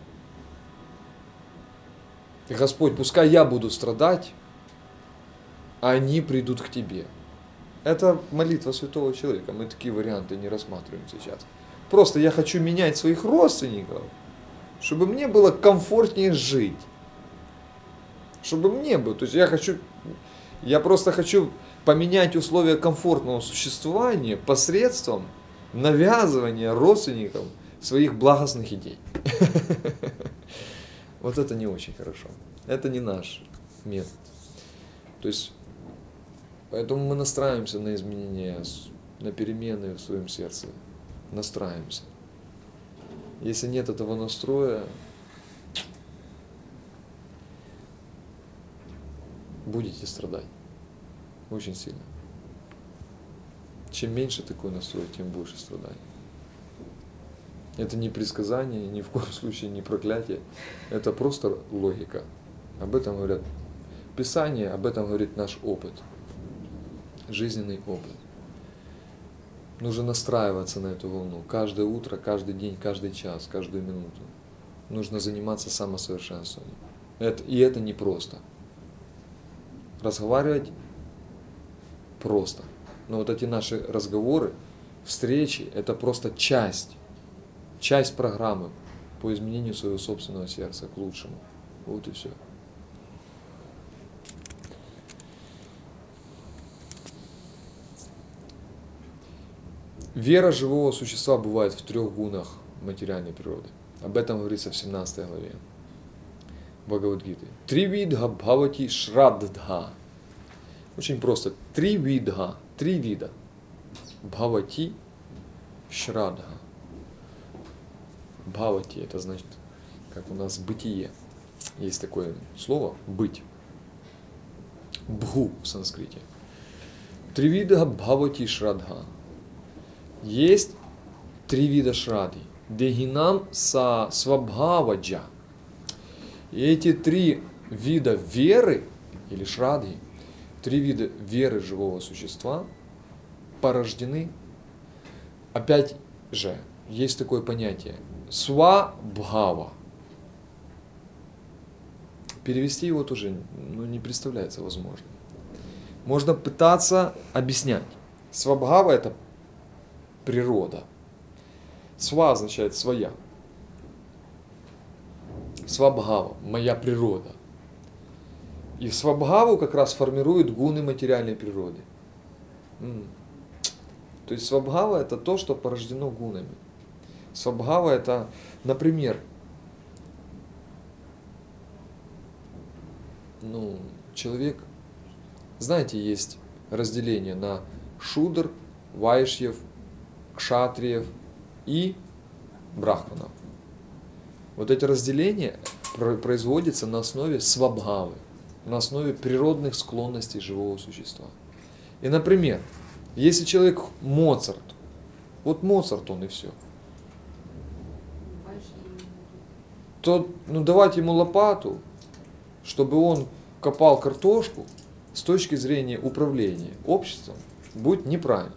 Господь, пускай я буду страдать, а они придут к Тебе. Это молитва святого человека. Мы такие варианты не рассматриваем сейчас. Просто я хочу менять своих родственников, чтобы мне было комфортнее жить. Чтобы мне было. То есть я хочу Я просто хочу поменять условия комфортного существования посредством навязывания родственникам своих благостных идей. Вот это не очень хорошо. Это не наш метод. То есть, поэтому мы настраиваемся на изменения, на перемены в своем сердце. Настраиваемся. Если нет этого настроя, будете страдать. Очень сильно. Чем меньше такой настрой, тем больше страданий. Это не предсказание, ни в коем случае не проклятие. Это просто логика. Об этом говорят Писание, об этом говорит наш опыт. Жизненный опыт. Нужно настраиваться на эту волну. Каждое утро, каждый день, каждый час, каждую минуту. Нужно заниматься самосовершенствованием. И это непросто. Разговаривать просто. Но вот эти наши разговоры, встречи, это просто часть программы по изменению своего собственного сердца к лучшему. Вот и все. Вера живого существа бывает в 3 гунах материальной природы. Об этом говорится в 17 главе Бхагавад-гиты. Тривидха бхавати шраддха. Очень просто. 3 вида. Бхавати шраддха. Бхавати — это значит, как у нас бытие. Есть такое слово быть. Бху в санскрите. Тривидха бхавати шраддха. Есть 3 вида шрады. Дегинам са свабхаваджа. И эти 3 вида веры, или шрады, 3 вида веры живого существа порождены, опять же, есть такое понятие свабхава. Перевести его тоже не представляется возможным. Можно пытаться объяснять. Свабхава — это природа. Сва означает своя. Свабхава — моя природа. И свабхаву как раз формируют гуны материальной природы. То есть свабхава — это то, что порождено гунами. Свабхава — это, например, человек, знаете, есть разделение на шудр, вайшьев, кшатриев и брахманов. Вот эти разделения производятся на основе свабхавы, на основе природных склонностей живого существа. И, например, если человек Моцарт, вот Моцарт он и все, то давайте ему лопату, чтобы он копал картошку, с точки зрения управления обществом, будет неправильно.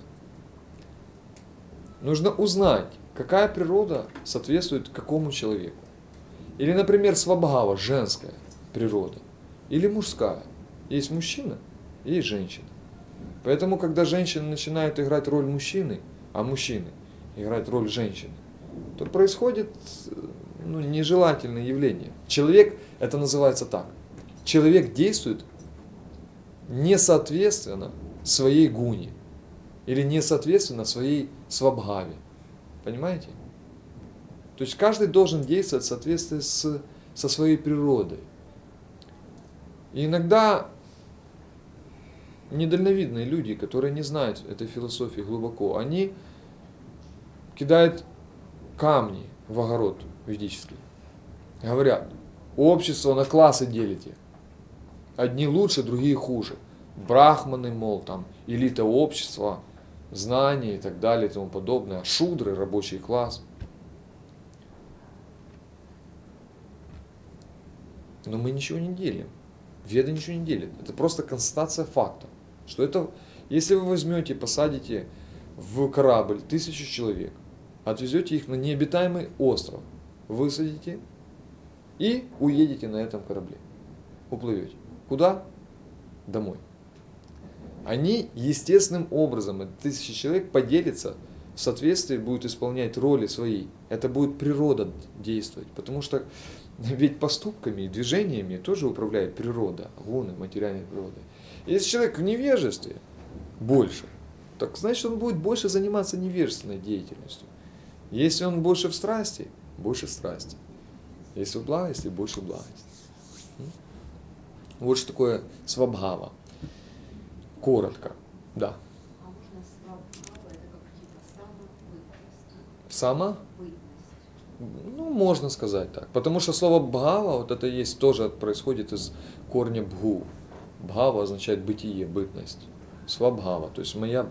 Нужно узнать, какая природа соответствует какому человеку. Или, например, свабхава, женская природа, или мужская. Есть мужчина, есть женщина. Поэтому, когда женщина начинает играть роль мужчины, а мужчины играть роль женщины, то происходит нежелательное явление. Человек, это называется так, человек действует несоответственно своей гуне или несоответственно своей свабхаве. Понимаете? То есть каждый должен действовать в соответствии со своей природой. И иногда недальновидные люди, которые не знают этой философии глубоко, они кидают камни в огород ведический. Говорят, общество на классы делите. Одни лучше, другие хуже. Брахманы, мол, там, элита общества, знания и так далее и тому подобное. А шудры, рабочий класс. Но мы ничего не делим. Веда ничего не делит. Это просто констатация факта. Что это, если вы возьмете, посадите в корабль 1000 человек, отвезете их на необитаемый остров, высадите и уедете на этом корабле. Уплывете. Куда? Домой. Они естественным образом, 1000 человек, поделятся в в соответствии будет исполнять роли свои. Это будет природа действовать. Потому что ведь поступками и движениями тоже управляет природа, гуны, материальной природы. Если человек в невежестве больше, так значит он будет больше заниматься невежественной деятельностью. Если он больше в страсти, больше страсти. Если в благости, больше благости. Вот что такое свабхава. Коротко, да. А можно свабхава, это как типа самобытность? Сама? Бытность. Ну, можно сказать так. Потому что слово бхава, вот это есть, тоже происходит из корня бху. Бхава означает бытие, бытность. Свабхава, то есть мое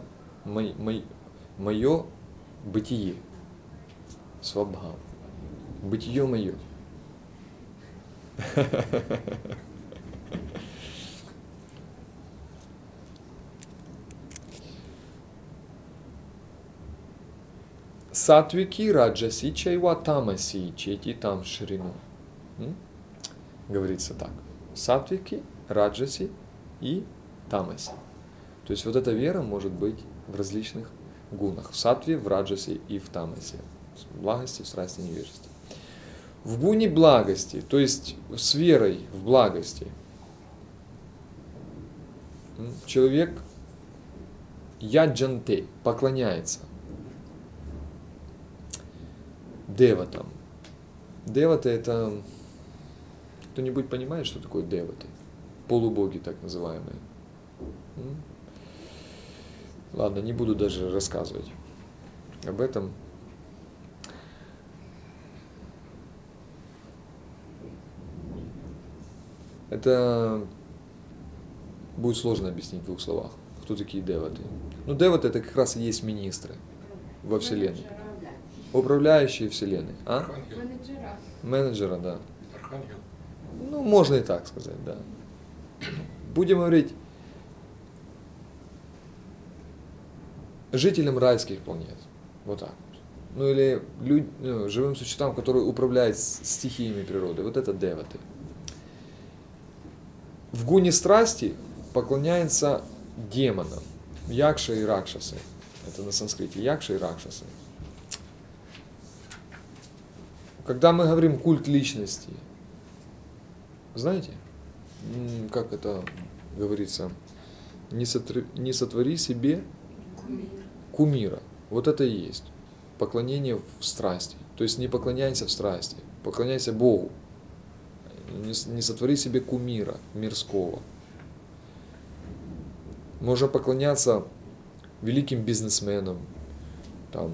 бытие. Свабхава. Бытие мое. Сатвики, раджаси, чайва, тамаси, чети там ширину. Говорится так. Сатвики, раджаси и тамаси. То есть вот эта вера может быть в различных гунах. В сатве, в раджасе и в тамасе. В благости, в страсти, невежестве. В гуне благости, то есть с верой в благости, человек яджанте, поклоняется деватам. Деваты — это... Кто-нибудь понимает, что такое деваты? Полубоги так называемые. Ладно, не буду даже рассказывать об этом. Это будет сложно объяснить в двух словах. Кто такие деваты? Ну, деваты — это как раз и есть министры во Вселенной. Управляющие Вселенной. А? Архангел. Менеджера, да. Архангел. Ну, можно и так сказать, да. Будем говорить жителям райских планет. Вот так вот. Ну, или живым существам, которые управляют стихиями природы. Вот это деваты. В гуне страсти поклоняется демонам. Якша и ракшасы. Это на санскрите. Якша и ракшасы. Когда мы говорим культ личности, знаете, как это говорится, не сотвори себе кумира. Вот это и есть поклонение в страсти. То есть не поклоняйся в страсти, поклоняйся Богу. Не сотвори себе кумира мирского. Можно поклоняться великим бизнесменам, там,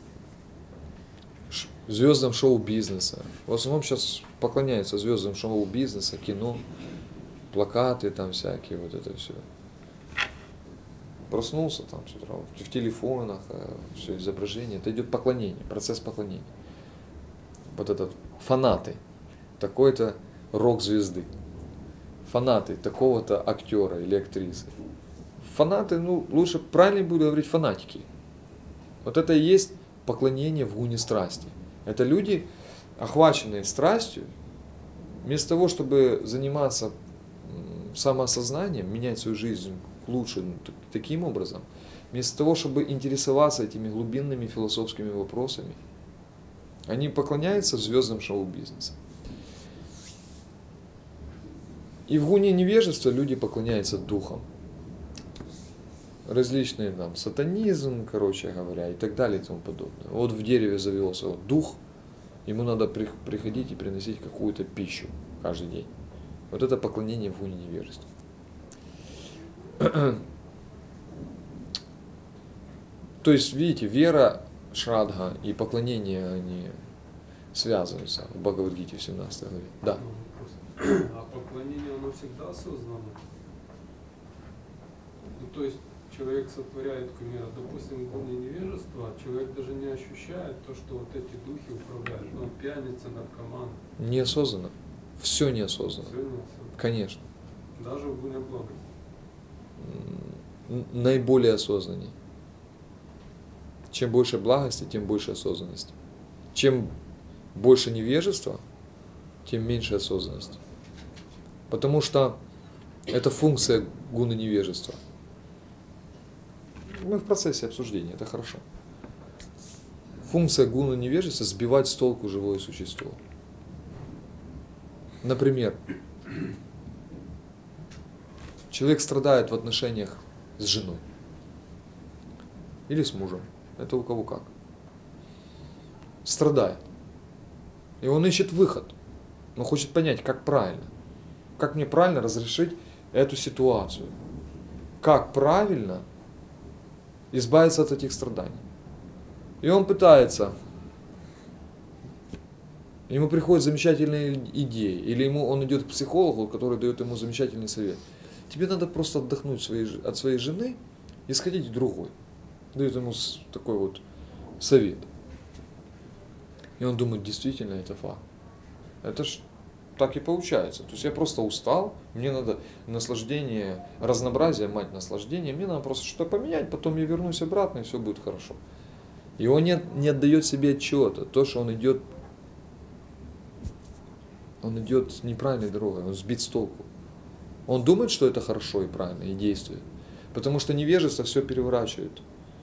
звездам шоу-бизнеса. В основном сейчас поклоняются звездам шоу-бизнеса, кино, плакаты там всякие, вот это все. Проснулся там с утра, в телефонах, все изображение. Это идет поклонение, процесс поклонения. Вот этот фанаты такой-то рок-звезды, фанаты такого-то актера или актрисы. Фанаты, ну, лучше правильно будет говорить фанатики. Вот это и есть поклонение в гуне страсти. Это люди, охваченные страстью, вместо того, чтобы заниматься самоосознанием, менять свою жизнь к лучшему таким образом, вместо того, чтобы интересоваться этими глубинными философскими вопросами, они поклоняются звездам шоу-бизнеса. И в гуне невежества люди поклоняются духам. Различные там сатанизм, короче говоря, и так далее и тому подобное. Вот в дереве завелся вот дух, ему надо приходить и приносить какую-то пищу каждый день. Вот это поклонение в гуне невежества. То есть, видите, вера, шрадха и поклонение, они связываются в Бхагавад-гите в 17 главе. Да. А поклонение, оно всегда осознанно? Ну, то есть, человек сотворяет кумира, допустим, в гуне невежества, человек даже не ощущает то, что вот эти духи управляют. Ну, пьяница, наркоман. Неосознанно. Все неосознанно. Все неосознанно. Конечно. Даже в гуне благости. Наиболее осознаннее. Чем больше благости, тем больше осознанности. Чем больше невежества, тем меньше осознанности. Потому что это функция гуна невежества. Мы в процессе обсуждения, это хорошо. Функция гуна невежества – сбивать с толку живое существо. Например, человек страдает в отношениях с женой или с мужем. Это у кого как. Страдает. И он ищет выход. Он хочет понять, как правильно. Как мне правильно разрешить эту ситуацию. Как правильно избавиться от этих страданий. И он пытается. Ему приходят замечательные идеи. Или он идет к психологу, который дает ему замечательный совет. Тебе надо просто отдохнуть от своей жены и сходить к другой. Дает ему такой вот совет. И он думает, действительно, это факт. Это ж так и получается. То есть я просто устал, мне надо наслаждение, разнообразие, мать наслаждения, мне надо просто что-то поменять, потом я вернусь обратно, и все будет хорошо. И он не отдает себе отчета, то, что он идет неправильной дорогой, он сбит с толку. Он думает, что это хорошо и правильно, и действует. Потому что невежество все переворачивает.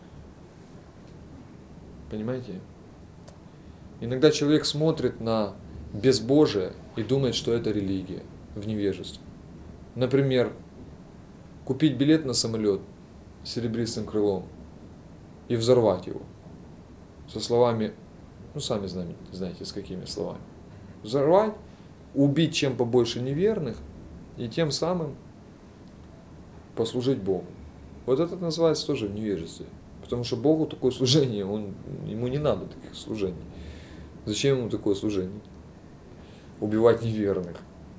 Понимаете? Иногда человек смотрит на безбожие и думает, что это религия в невежестве. Например, купить билет на самолет с серебристым крылом и взорвать его. Со словами, сами знаете, с какими словами. Взорвать, убить чем побольше неверных и тем самым послужить Богу. Вот это называется тоже в невежестве. Потому что Богу такое служение, ему не надо таких служений. Зачем ему такое служение? Убивать неверных.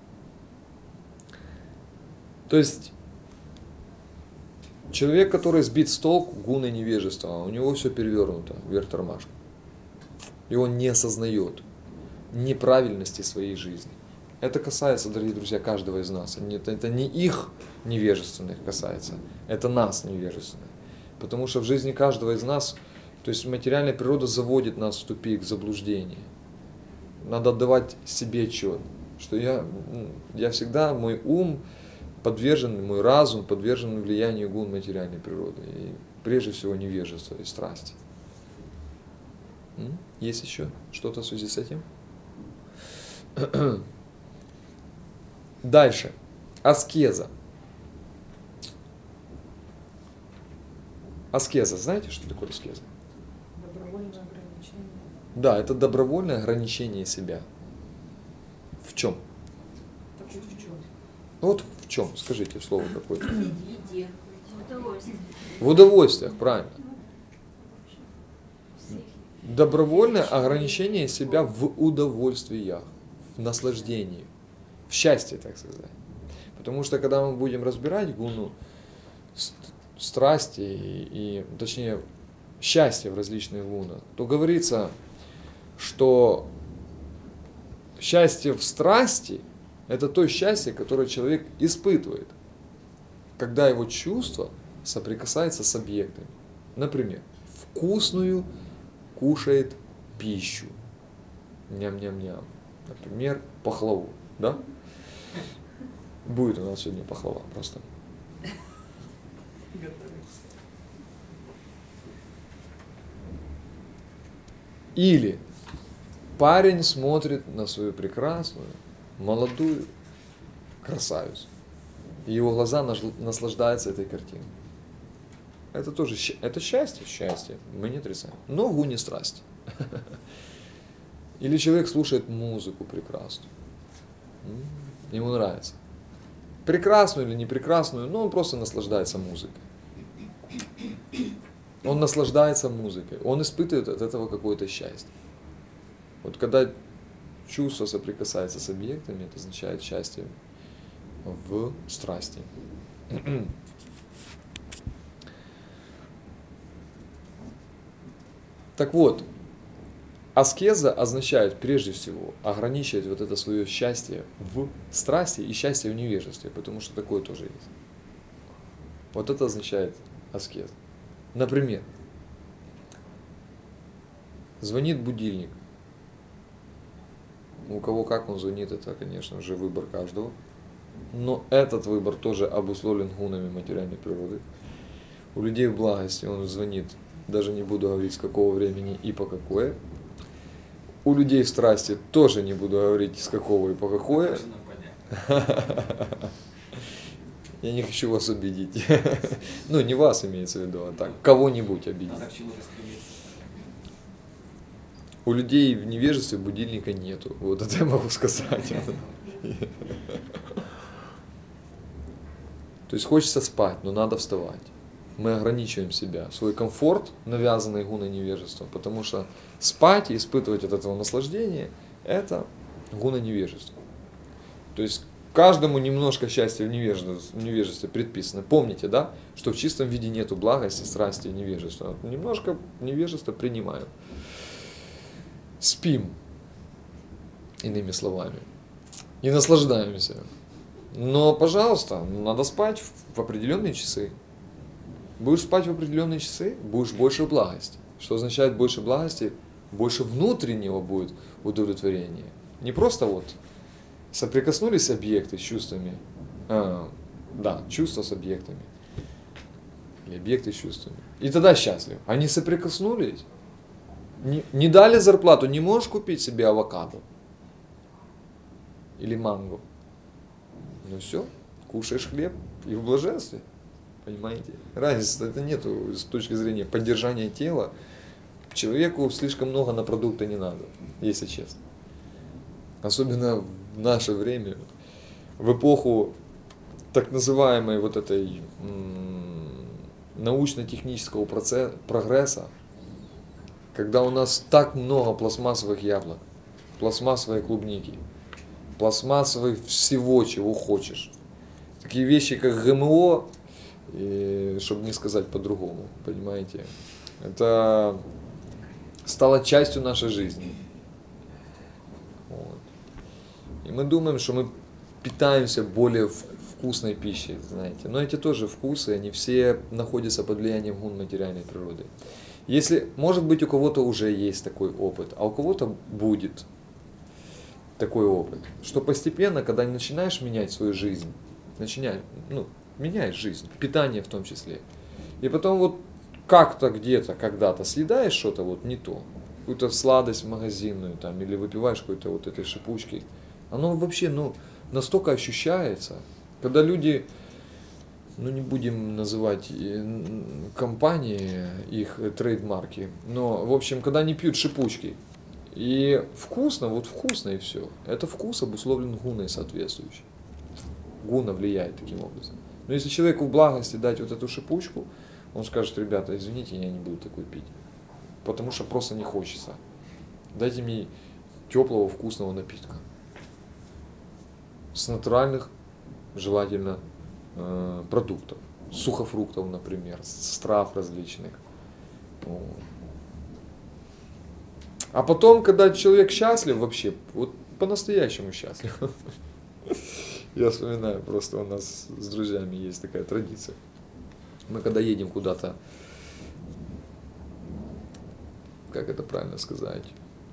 То есть, человек, который сбит с толку гуной невежества, у него все перевернуто вверх тормашком. И он не осознает неправильности своей жизни. Это касается, дорогие друзья, каждого из нас. Это не их невежественных касается, это нас невежественных. Потому что в жизни каждого из нас, то есть материальная природа заводит нас в тупик, в заблуждение. Надо отдавать себе отчет, что я всегда, мой ум подвержен, мой разум подвержен влиянию гун материальной природы. И прежде всего невежества и страсти. Есть еще что-то в связи с этим? Дальше. Аскеза. Аскеза. Знаете, что такое аскеза? Добровольное ограничение. Да, это добровольное ограничение себя. В чем? Так вот в чем? Вот в чем? Скажите слово какое-то. В еде, в удовольствии. В удовольствиях, правильно. Всех. Добровольное ограничение себя в удовольствиях, в наслаждении, в счастье, так сказать. Потому что когда мы будем разбирать гуну страсти и точнее счастье в различных гунах, то говорится, что счастье в страсти – это то счастье, которое человек испытывает, когда его чувство соприкасается с объектами. Например, вкусную кушает пищу. Ням-ням-ням. Например, пахлаву. Да? Будет у нас сегодня пахлава просто. Или парень смотрит на свою прекрасную, молодую красавицу. И его глаза наслаждаются этой картиной. Это тоже это счастье, мы не отрицаем. Но гуни страсть. Или человек слушает музыку прекрасную. Ему нравится. Прекрасную или не прекрасную, но он просто наслаждается музыкой. Он наслаждается музыкой. Он испытывает от этого какое-то счастье. Вот когда чувство соприкасается с объектами, это означает счастье в страсти. Так вот, аскеза означает прежде всего ограничивать вот это свое счастье в страсти и счастье в невежестве, потому что такое тоже есть. Вот это означает аскеза. Например, звонит будильник. У кого как он звонит, это, конечно же, выбор каждого. Но этот выбор тоже обусловлен гунами материальной природы. У людей в благости он звонит даже не буду говорить с какого времени и по какое. У людей в страсти тоже не буду говорить с какого и по какое. Я не хочу вас обидеть. Ну, не вас имеется в виду, а так, кого-нибудь обидеть. У людей в невежестве будильника нету. Вот это я могу сказать. То есть хочется спать, но надо вставать. Мы ограничиваем себя, свой комфорт, навязанный гуной невежества, потому что спать и испытывать от этого наслаждение – это гуна невежества. То есть каждому немножко счастья в невежестве предписано. Помните, да, что в чистом виде нету благости, страсти и невежества. Немножко невежества принимаем. Спим, иными словами, и наслаждаемся. Но, пожалуйста, надо спать в определенные часы. Будешь спать в определенные часы, будешь больше благости. Что означает больше благости? Больше внутреннего будет удовлетворения. Не просто вот соприкоснулись объекты с чувствами, чувства с объектами, и объекты с чувствами. И тогда счастлив. Они соприкоснулись, не дали зарплату, не можешь купить себе авокадо или манго. Ну все, кушаешь хлеб и в блаженстве. Понимаете? Разницы это нету с точки зрения поддержания тела. Человеку слишком много на продукты не надо, если честно. Особенно в наше время, в эпоху так называемой вот этой научно-технического прогресса, когда у нас так много пластмассовых яблок, пластмассовой клубники, пластмассовых всего, чего хочешь. Такие вещи, как ГМО, и, чтобы не сказать по-другому, понимаете, это стало частью нашей жизни. Вот. И мы думаем, что мы питаемся более вкусной пищей, знаете. Но эти тоже вкусы, они все находятся под влиянием гун материальной природы. Если, может быть, у кого-то уже есть такой опыт, а у кого-то будет такой опыт, что постепенно, когда начинаешь менять свою жизнь, меняешь жизнь, питание в том числе, и потом вот как-то где-то, когда-то съедаешь что-то вот не то, какую-то сладость магазинную там, или выпиваешь какой-то вот этой шипучки, оно вообще настолько ощущается, когда люди, не будем называть компании, их трейдмарки, но, в общем, когда они пьют шипучки, и вкусно и все. Это вкус обусловлен гуной соответствующей. Гуна влияет таким образом. Но если человеку в благости дать вот эту шипучку, он скажет: ребята, извините, я не буду такой пить. Потому что просто не хочется. Дайте мне теплого, вкусного напитка. С натуральных, желательно, продуктов. Сухофруктов, например, с трав различных. А потом, когда человек счастлив вообще, вот по-настоящему счастлив. Я вспоминаю, просто у нас с друзьями есть такая традиция. Мы когда едем куда-то, как это правильно сказать,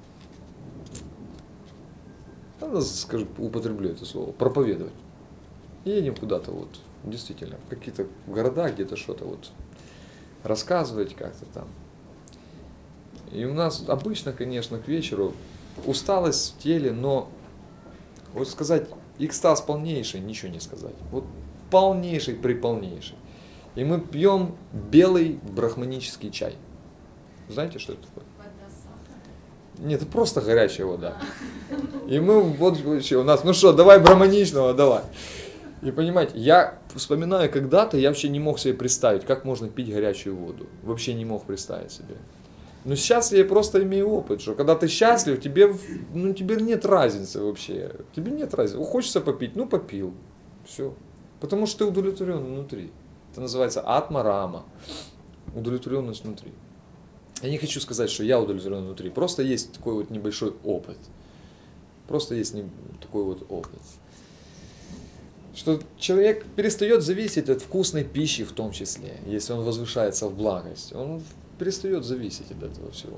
употреблю это слово, проповедовать. Едем куда-то вот, действительно, в какие-то города, где-то что-то вот рассказывать как-то там. И у нас обычно, конечно, к вечеру усталость в теле, но вот сказать экстаз полнейший, ничего не сказать. Вот полнейший, приполнейший. И мы пьем белый брахманический чай. Знаете, что это такое? Вода, сахар. Нет, это просто горячая вода. И мы вот у нас, давай брахманичного, давай. И понимаете, я вспоминаю, когда-то я вообще не мог себе представить, как можно пить горячую воду. Вообще не мог представить себе. Но сейчас я просто имею опыт, что когда ты счастлив, тебе нет разницы вообще. Тебе нет разницы. Хочется попить, попил. Все. Потому что ты удовлетворен внутри. Это называется атма-рама. Удовлетворенность внутри. Я не хочу сказать, что я удовлетворен внутри. Просто есть такой вот небольшой опыт. Просто есть такой вот опыт. Что человек перестает зависеть от вкусной пищи в том числе, если он возвышается в благость. Он перестает зависеть от этого всего.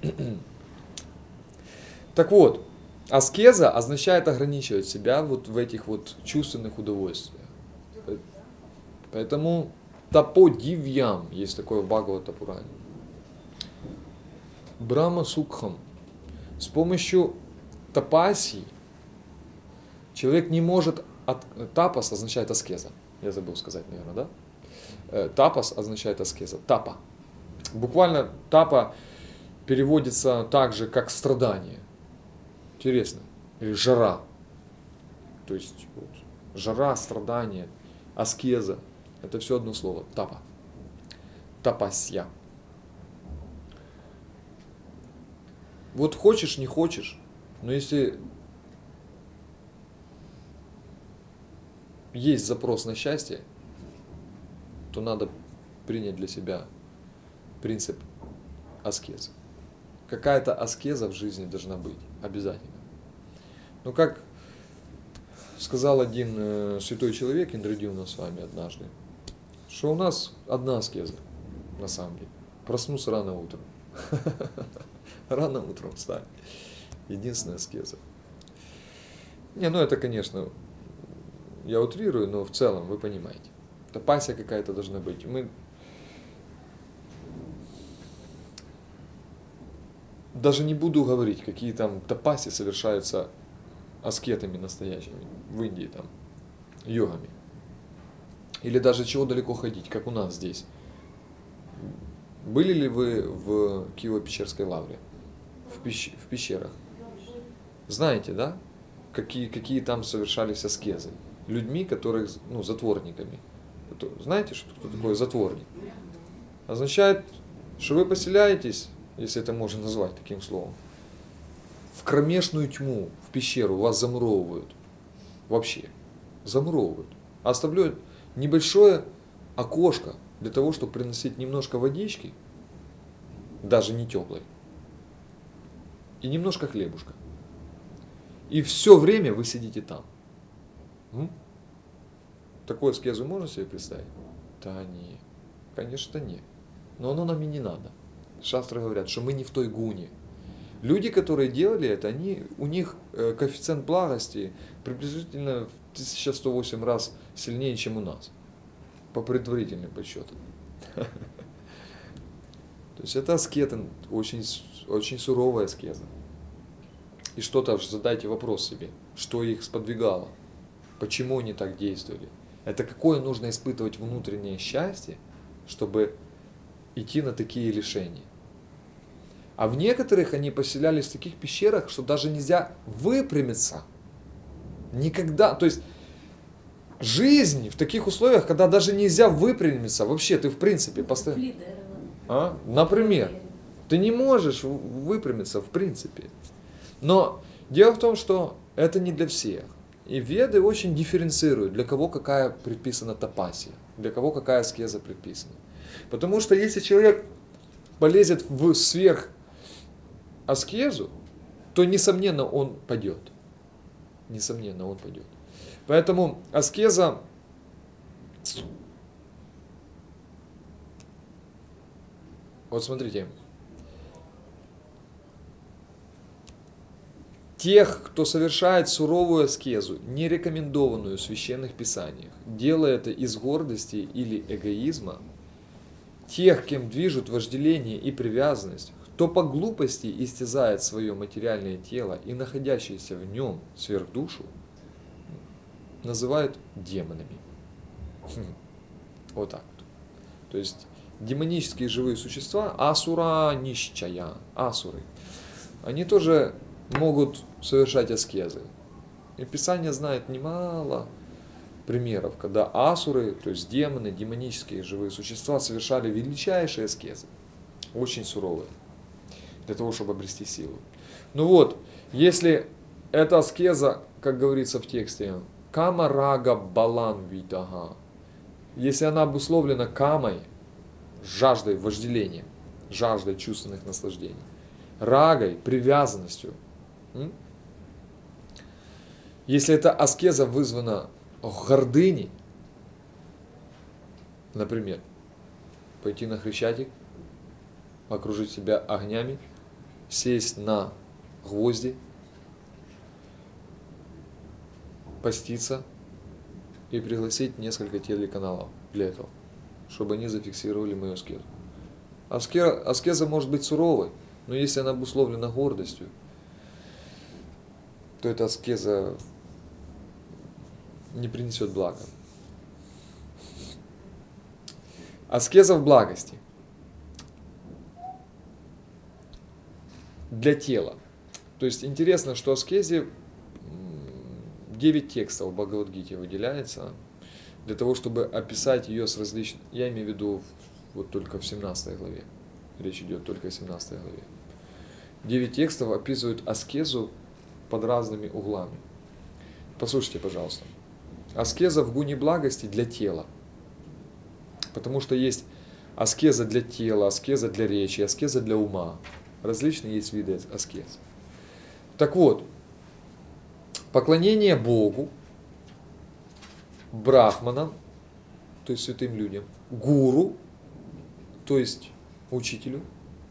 Так вот, аскеза означает ограничивать себя вот в этих вот чувственных удовольствиях. Поэтому тапо дивьям есть такое в Бхагавата Пуране. Брахма Сукхам. С помощью тапасии человек не может... Тапас означает аскеза. Я забыл сказать, наверное, да? Тапас означает аскеза. Тапа. Буквально тапа переводится так же, как страдание. Интересно. Или жара. То есть вот, жара, страдание, аскеза. Это все одно слово. Тапа. Тапасья. Вот хочешь, не хочешь, но если есть запрос на счастье, то надо принять для себя принцип аскезы. Какая-то аскеза в жизни должна быть, обязательно. Ну, как сказал один святой человек, Индрадьюмна с вами однажды, что у нас одна аскеза, на самом деле. Проснуться рано утром. Рано утром встать. Единственная аскеза. Не, ну это, конечно, я утрирую, но в целом вы понимаете. Тапасия какая-то должна быть. Мы даже не буду говорить, какие там тапаси совершаются аскетами настоящими в Индии, там, йогами. Или даже чего далеко ходить, как у нас здесь. Были ли вы в Киево-Печерской лавре? В пещерах? Знаете, да? Какие там совершались аскезы? Людьми, которых, ну, затворниками. Знаете, что кто такое затворник? Означает, что вы поселяетесь, если это можно назвать таким словом, в кромешную тьму, в пещеру, вас замуровывают. Вообще. Замуровывают. Оставляют небольшое окошко для того, чтобы приносить немножко водички, даже не теплой, и немножко хлебушка. И все время вы сидите там. Такую аскезу можно себе представить? Да не, конечно не. Но оно нам и не надо. Шастры говорят, что мы не в той гуне. Люди, которые делали это, у них коэффициент благости приблизительно в 1108 раз сильнее, чем у нас. По предварительным подсчетам. То есть это аскета, очень, очень суровая аскеза. И что-то задайте вопрос себе, что их сподвигало, почему они так действовали. Это какое нужно испытывать внутреннее счастье, чтобы идти на такие лишения. А в некоторых они поселялись в таких пещерах, что даже нельзя выпрямиться. Никогда. То есть жизнь в таких условиях, когда даже нельзя выпрямиться, вообще ты в принципе постоянно... Например, ты не можешь выпрямиться в принципе. Но дело в том, что это не для всех. И веды очень дифференцируют, для кого какая предписана тапасия, для кого какая аскеза предписана. Потому что если человек полезет в сверхаскезу, то, несомненно, он падет. Несомненно, он падет. Поэтому аскеза... Вот смотрите. Тех, кто совершает суровую аскезу, не рекомендованную в священных писаниях, делая это из гордости или эгоизма, тех, кем движут вожделение и привязанность, кто по глупости истязает свое материальное тело и находящиеся в нем сверхдушу, называют демонами. Вот так вот. То есть демонические живые существа, асура нищая, асуры, они тоже могут совершать аскезы. И Писание знает немало примеров, когда асуры, то есть демоны, демонические живые существа совершали величайшие аскезы, очень суровые, для того, чтобы обрести силу. Ну вот, если эта аскеза, как говорится в тексте, кама рага балан витага, если она обусловлена камой, жаждой вожделения, жаждой чувственных наслаждений, рагой, привязанностью, если эта аскеза вызвана гордыней, например, пойти на Хрещатик, окружить себя огнями, сесть на гвозди, поститься и пригласить несколько телеканалов для этого, чтобы они зафиксировали мою аскезу. Аскеза может быть суровой, Но если она обусловлена гордостью, то эта аскеза не принесет блага. Аскеза в благости. Для тела. То есть интересно, что аскезе 9 текстов в Бхагавад-гите выделяется для того, чтобы описать ее с различными... Я имею в виду вот только в 17 главе. Речь идет только о 17 главе. 9 текстов описывают аскезу под разными углами. Послушайте, пожалуйста. Аскеза в гуне благости для тела. Потому что есть аскеза для тела, аскеза для речи, аскеза для ума. Различные есть виды аскез. Так вот, поклонение Богу, брахманам, то есть святым людям, гуру, то есть учителю,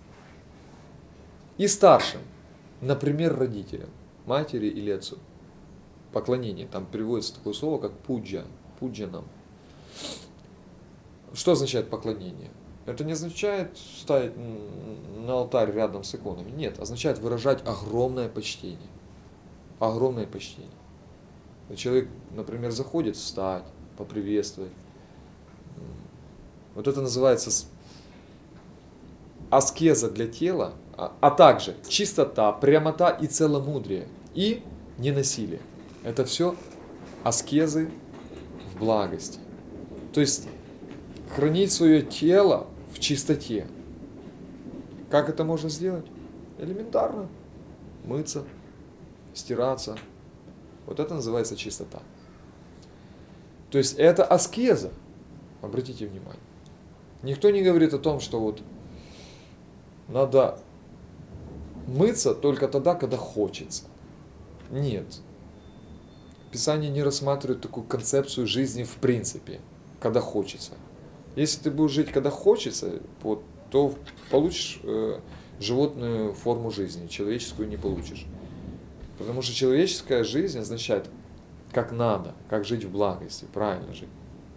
и старшим, например, родителям, матери или отцу. Поклонение, там переводится такое слово, как пуджа, пуджанам. Что означает поклонение? Это не означает ставить на алтарь рядом с иконами. Нет, означает выражать огромное почтение. Огромное почтение. Человек, например, заходит, встать, поприветствовать. Вот это называется аскеза для тела, а также чистота, прямота и целомудрие. И ненасилие. Это все аскезы в благости. То есть хранить свое тело в чистоте. Как это можно сделать? Элементарно. Мыться, стираться. Вот это называется чистота. То есть это аскеза. Обратите внимание. Никто не говорит о том, что вот надо мыться только тогда, когда хочется. Нет. Писание не рассматривает такую концепцию жизни в принципе, когда хочется. Если ты будешь жить, когда хочется, вот, то получишь животную форму жизни, человеческую не получишь. Потому что человеческая жизнь означает, как надо, как жить в благости, правильно жить.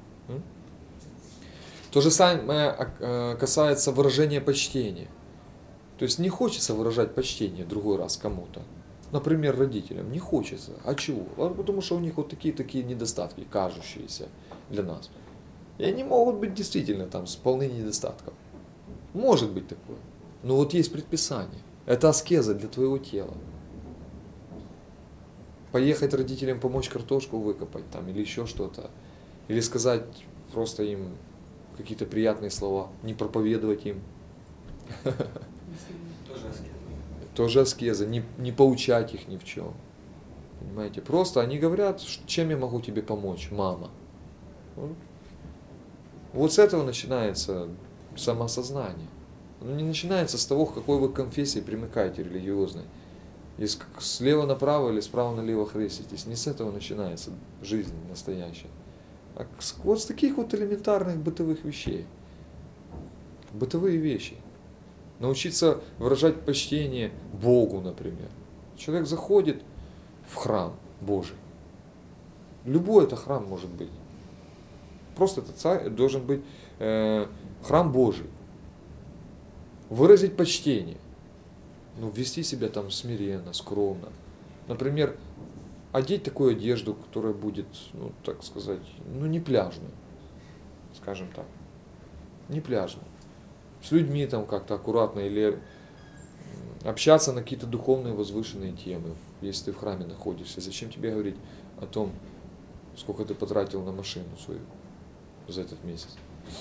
То же самое касается выражения почтения. То есть не хочется выражать почтение другой раз кому-то. Например, родителям. Не хочется. А чего? Потому что у них вот такие недостатки, кажущиеся для нас. И они могут быть действительно там полны недостатков. Может быть такое. Но вот есть предписание. Это аскеза для твоего тела. Поехать родителям помочь картошку выкопать там, или еще что-то. Или сказать просто им какие-то приятные слова. Не проповедовать им. Тоже аскеза. Тоже аскеза. Не поучать их ни в чем. Понимаете? Просто они говорят, чем я могу тебе помочь, мама. Вот с этого начинается самоосознание. Оно не начинается с того, к какой вы конфессии примыкаете религиозной. Если слева направо или справа налево хреститесь. Не с этого начинается жизнь настоящая. А вот с таких вот элементарных бытовых вещей. Бытовые вещи. Научиться выражать почтение Богу, например. Человек заходит в храм Божий. Любой это храм может быть. Просто это должен быть храм Божий. Выразить почтение. Вести себя там смиренно, скромно. Например, одеть такую одежду, которая будет, так сказать, не пляжную. Скажем так. Не пляжную. С людьми там как-то аккуратно или общаться на какие-то духовные возвышенные темы. Если ты в храме находишься, зачем тебе говорить о том, сколько ты потратил на машину свою за этот месяц?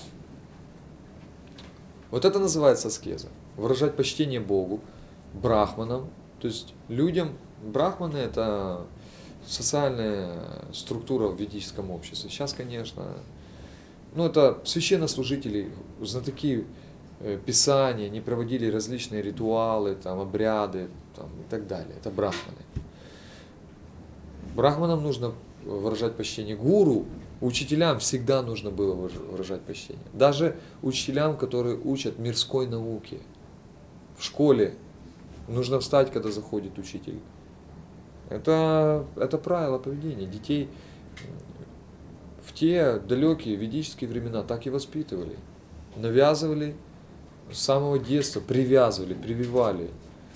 Вот это называется аскеза. Выражать почтение Богу, брахманам, то есть людям. Брахманы — это социальная структура в ведическом обществе. Сейчас, конечно, это священнослужители, знатоки Писания, они проводили различные ритуалы, там, обряды там, и так далее. Это брахманы. Брахманам нужно выражать почтение. Гуру, учителям всегда нужно было выражать почтение. Даже учителям, которые учат мирской науке. В школе нужно встать, когда заходит учитель. Это правило поведения. Детей в те далекие ведические времена так и воспитывали. Навязывали с самого детства привязывали, прививали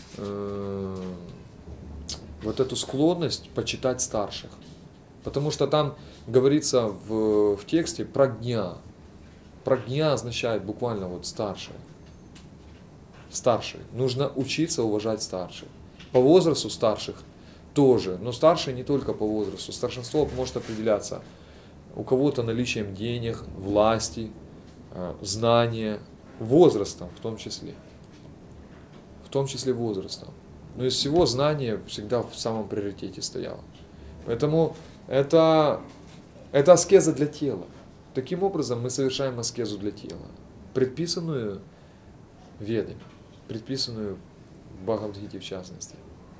вот эту склонность почитать старших. Потому что там говорится в тексте прагня. Прагня означает буквально вот старший. Старший. Нужно учиться уважать старших. По возрасту старших тоже. Но старшие не только по возрасту. Старшинство может определяться у кого-то наличием денег, власти, знания, возрастом в том числе. В том числе возрастом. Но из всего знание всегда в самом приоритете стояло. Поэтому это аскеза для тела. Таким образом мы совершаем аскезу для тела, предписанную Ведами, предписанную в Бхагавад-гите в частности.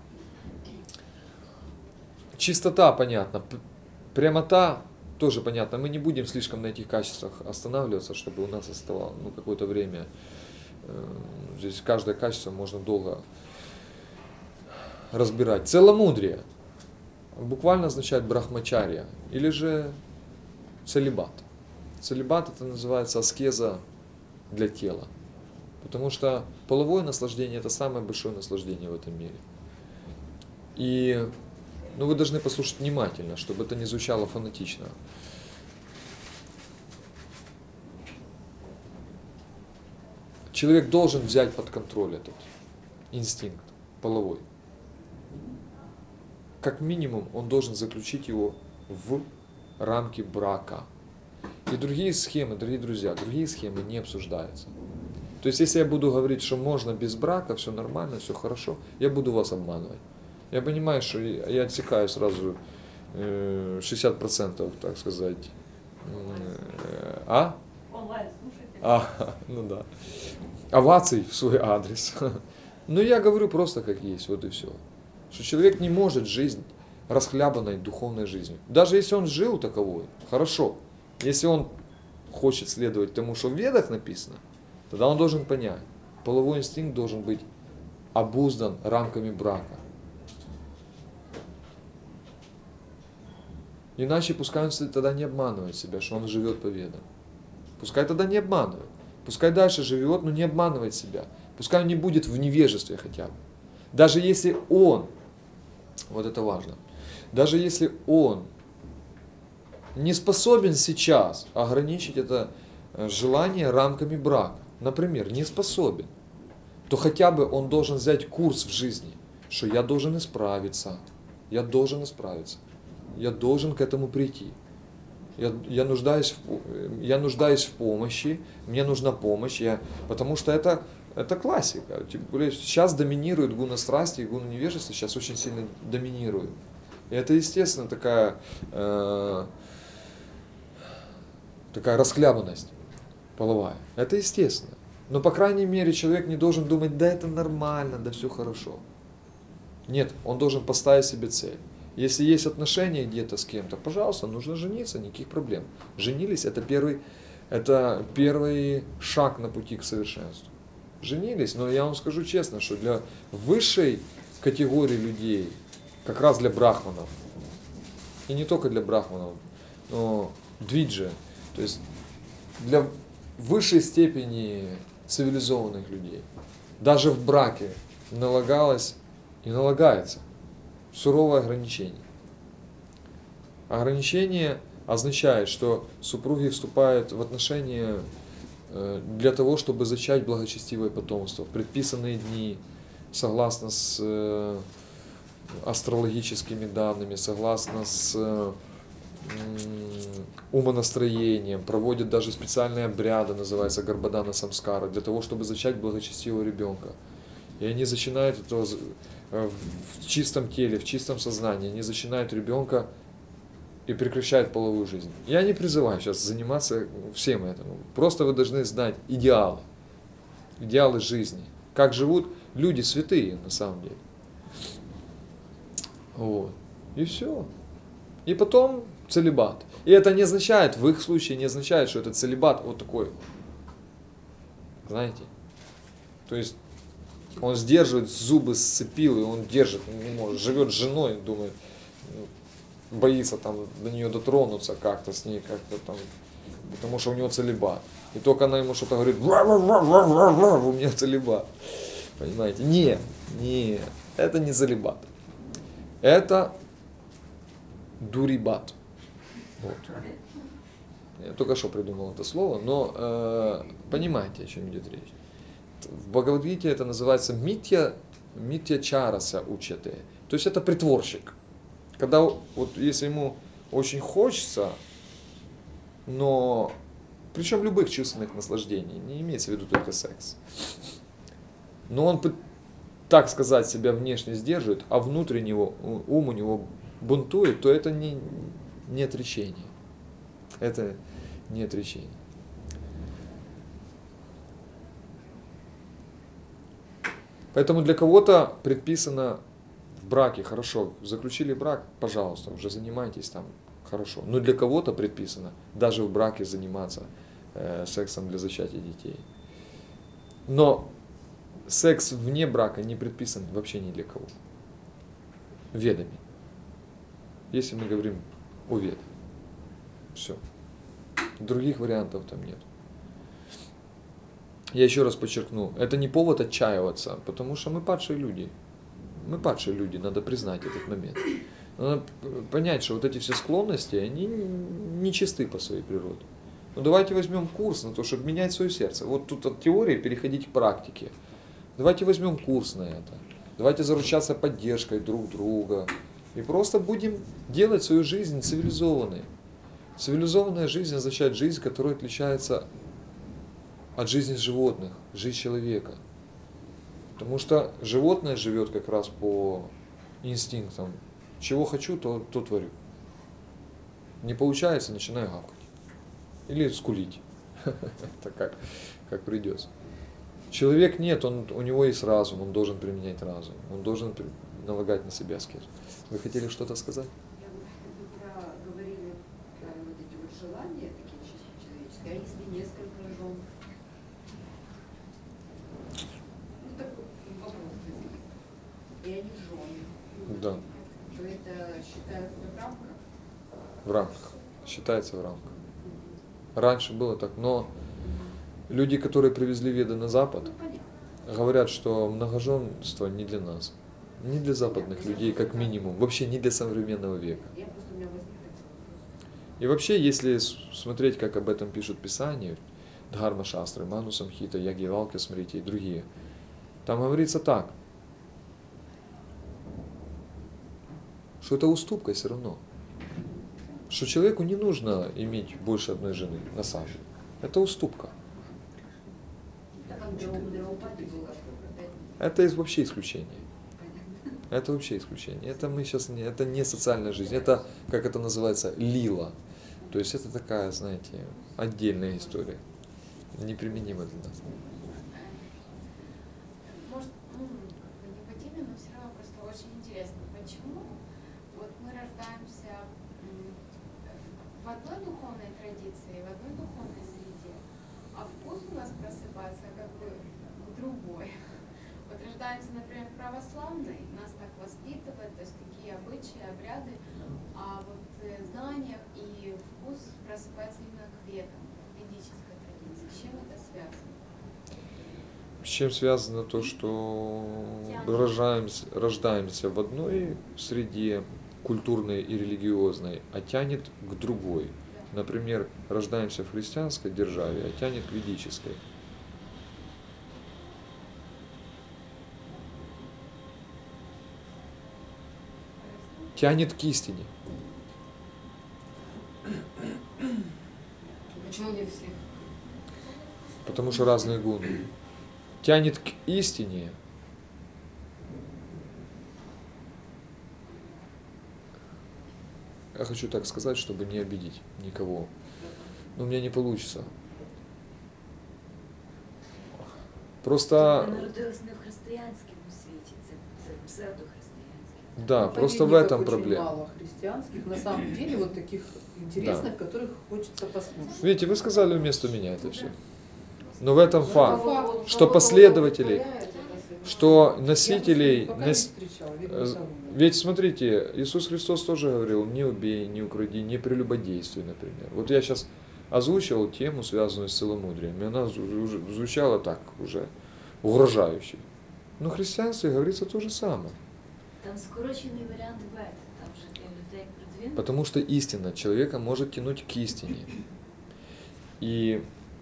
Чистота понятна, прямота тоже понятно. Мы не будем слишком на этих качествах останавливаться, чтобы у нас оставалось какое-то время. Здесь каждое качество можно долго разбирать. Целомудрие буквально означает брахмачарья или же целибат. Целибат это называется аскеза для тела. Потому что половое наслаждение это самое большое наслаждение в этом мире. И вы должны послушать внимательно, чтобы это не звучало фанатично. Человек должен взять под контроль этот инстинкт половой. Как минимум он должен заключить его в рамки брака. И другие схемы, дорогие друзья, другие схемы не обсуждаются. То есть, если я буду говорить, что можно без брака, все нормально, все хорошо, я буду вас обманывать. Я понимаю, что я отсекаю сразу 60%, так сказать. Онлайн слушайте. Ну да. Оваций в свой адрес. Но я говорю просто как есть, вот и все. Что человек не может жить расхлябанной духовной жизнью. Даже если он жил таковой, хорошо. Если он хочет следовать тому, что в Ведах написано, тогда он должен понять, половой инстинкт должен быть обуздан рамками брака. Иначе пускай он тогда не обманывает себя, что он живет по Ведам. Пускай тогда не обманывает. Пускай дальше живет, но не обманывает себя. Пускай он не будет в невежестве хотя бы. Даже если он, вот это важно, даже если он не способен сейчас ограничить это желание рамками брака, например, не способен, то хотя бы он должен взять курс в жизни, что я должен исправиться, я должен к этому прийти. Я нуждаюсь в помощи, мне нужна помощь, потому что это классика. Сейчас доминирует гуна страсти и гуна невежества, сейчас очень сильно доминирует. И это, естественно, такая расхлябанность половая. Это естественно. Но, по крайней мере, человек не должен думать, да это нормально, да все хорошо. Нет, он должен поставить себе цель. Если есть отношения где-то с кем-то, пожалуйста, нужно жениться, никаких проблем. Женились, это первый шаг на пути к совершенству. Женились, но я вам скажу честно, что для высшей категории людей, как раз для брахманов, и не только для брахманов, но двиджи, то есть для высшей степени цивилизованных людей, даже в браке налагалось и налагается суровое ограничение. Ограничение означает, что супруги вступают в отношения для того, чтобы зачать благочестивое потомство в предписанные дни, согласно с астрологическими данными, согласно с умонастроением, проводят даже специальные обряды, называется Гарбадана Самскара, для того, чтобы зачать благочестивого ребенка. И они зачинают это в чистом теле, в чистом сознании, они зачинают ребенка и прекращают половую жизнь. Я не призываю сейчас заниматься всем этим. Просто вы должны знать идеалы жизни, как живут люди святые на самом деле. Вот. И все. И потом целибат. И это не означает, в их случае не означает, что это целибат вот такой. Знаете? То есть он сдерживает, зубы сцепил, и он держит, не может, живет с женой, думает, боится там до нее дотронуться как-то, с ней как-то там потому что у него целибат. И только она ему что-то говорит, у меня целибат. Понимаете? Нет, это не целибат. Это дурибат. Вот. Я только что придумал это слово, но понимаете, о чем идет речь. В Бхагавад-гите это называется митья чараса учате. То есть это притворщик. Когда вот если ему очень хочется, но причем любых чувственных наслаждений, не имеется в виду только секс. Но он, так сказать, себя внешне сдерживает, а внутреннего ум у него бунтует, то это не отречение. Это не отречение. Поэтому для кого-то предписано в браке, хорошо, заключили брак, пожалуйста, уже занимайтесь там, хорошо. Но для кого-то предписано даже в браке заниматься сексом для зачатия детей. Но секс вне брака не предписан вообще ни для кого. Ведами. Если мы говорим о ведах. Все. Других вариантов там нет. Я еще раз подчеркну, это не повод отчаиваться, потому что мы падшие люди. Мы падшие люди, надо признать этот момент. Надо понять, что вот эти все склонности, они нечисты по своей природе. Но давайте возьмем курс на то, чтобы менять свое сердце. Вот тут от теории переходить к практике. Давайте возьмем курс на это. Давайте заручаться поддержкой друг друга. И просто будем делать свою жизнь цивилизованной. Цивилизованная жизнь означает жизнь, которая отличается от жизни животных, жизнь человека. Потому что животное живет как раз по инстинктам. Чего хочу, то творю. Не получается, начинаю гавкать. Или скулить. Это как придется. Человек нет, у него есть разум, он должен применять разум. Он должен налагать на себя аскезу. Вы хотели что-то сказать? Вы говорили про вот эти вот желания, такие чисто человеческие, а если несколько жен? Ну, такой вопрос возник. И они жены. Да. То это считается в рамках? В рамках. Считается в рамках. Раньше было так, но люди, которые привезли веды на Запад, Ну, понятно. говорят, что многоженство не для нас. Не для западных людей, как минимум. Вообще не для современного века. Я просто, у меня возник такой вопрос. И вообще, если смотреть, как об этом пишут Писания, Дхарма Шастры, Ману Самхита, Яги Валки, смотрите, и другие, там говорится так, что это уступка все равно. Что человеку не нужно иметь больше одной жены, на самом деле. Это уступка. Так как Драупади было, Это вообще исключение. Это вообще исключение. Это мы сейчас это не социальная жизнь, это, как это называется, лила. То есть это такая, знаете, отдельная история. Неприменима для нас. Может, не по теме, но все равно просто очень интересно, почему вот мы рождаемся в одной духовной традиции, в одной духовной среде, а вкус у нас просыпается как бы в другой. Вот рождаемся, например, в православной, нас так воспитывают, то есть такие обычаи, обряды, а вот в знаниях и вкус просыпается именно к ведам, ведической традиции. С чем это связано? С чем связано то, что рождаемся в одной среде, культурной и религиозной, а тянет к другой. Например, рождаемся в христианской державе, а тянет к ведической. Тянет к истине. Почему не все? Потому что разные гуны. Тянет к истине. Я хочу так сказать, чтобы не обидеть никого. Но у меня не получится. Просто... Народилась не в християнському світі, це псевдохристиянське. Да, просто в этом Очень проблема. мало христианских, на самом деле, вот таких интересных, которых хочется послушать. Видите, вы сказали вместо меня это все. Но в этом факт, что последователей, что носителей... Пока не встречал, видно, того. Ведь смотрите, Иисус Христос тоже говорил, не убей, не укради, не прелюбодействуй, например. Вот я сейчас озвучивал тему, связанную с целомудрием. И она звучала так уже угрожающе. Но в христианстве говорится то же самое. Там скорочений варіант бета, там вже для людей продвинутих. Потому что истина человека может тянуть к истине. И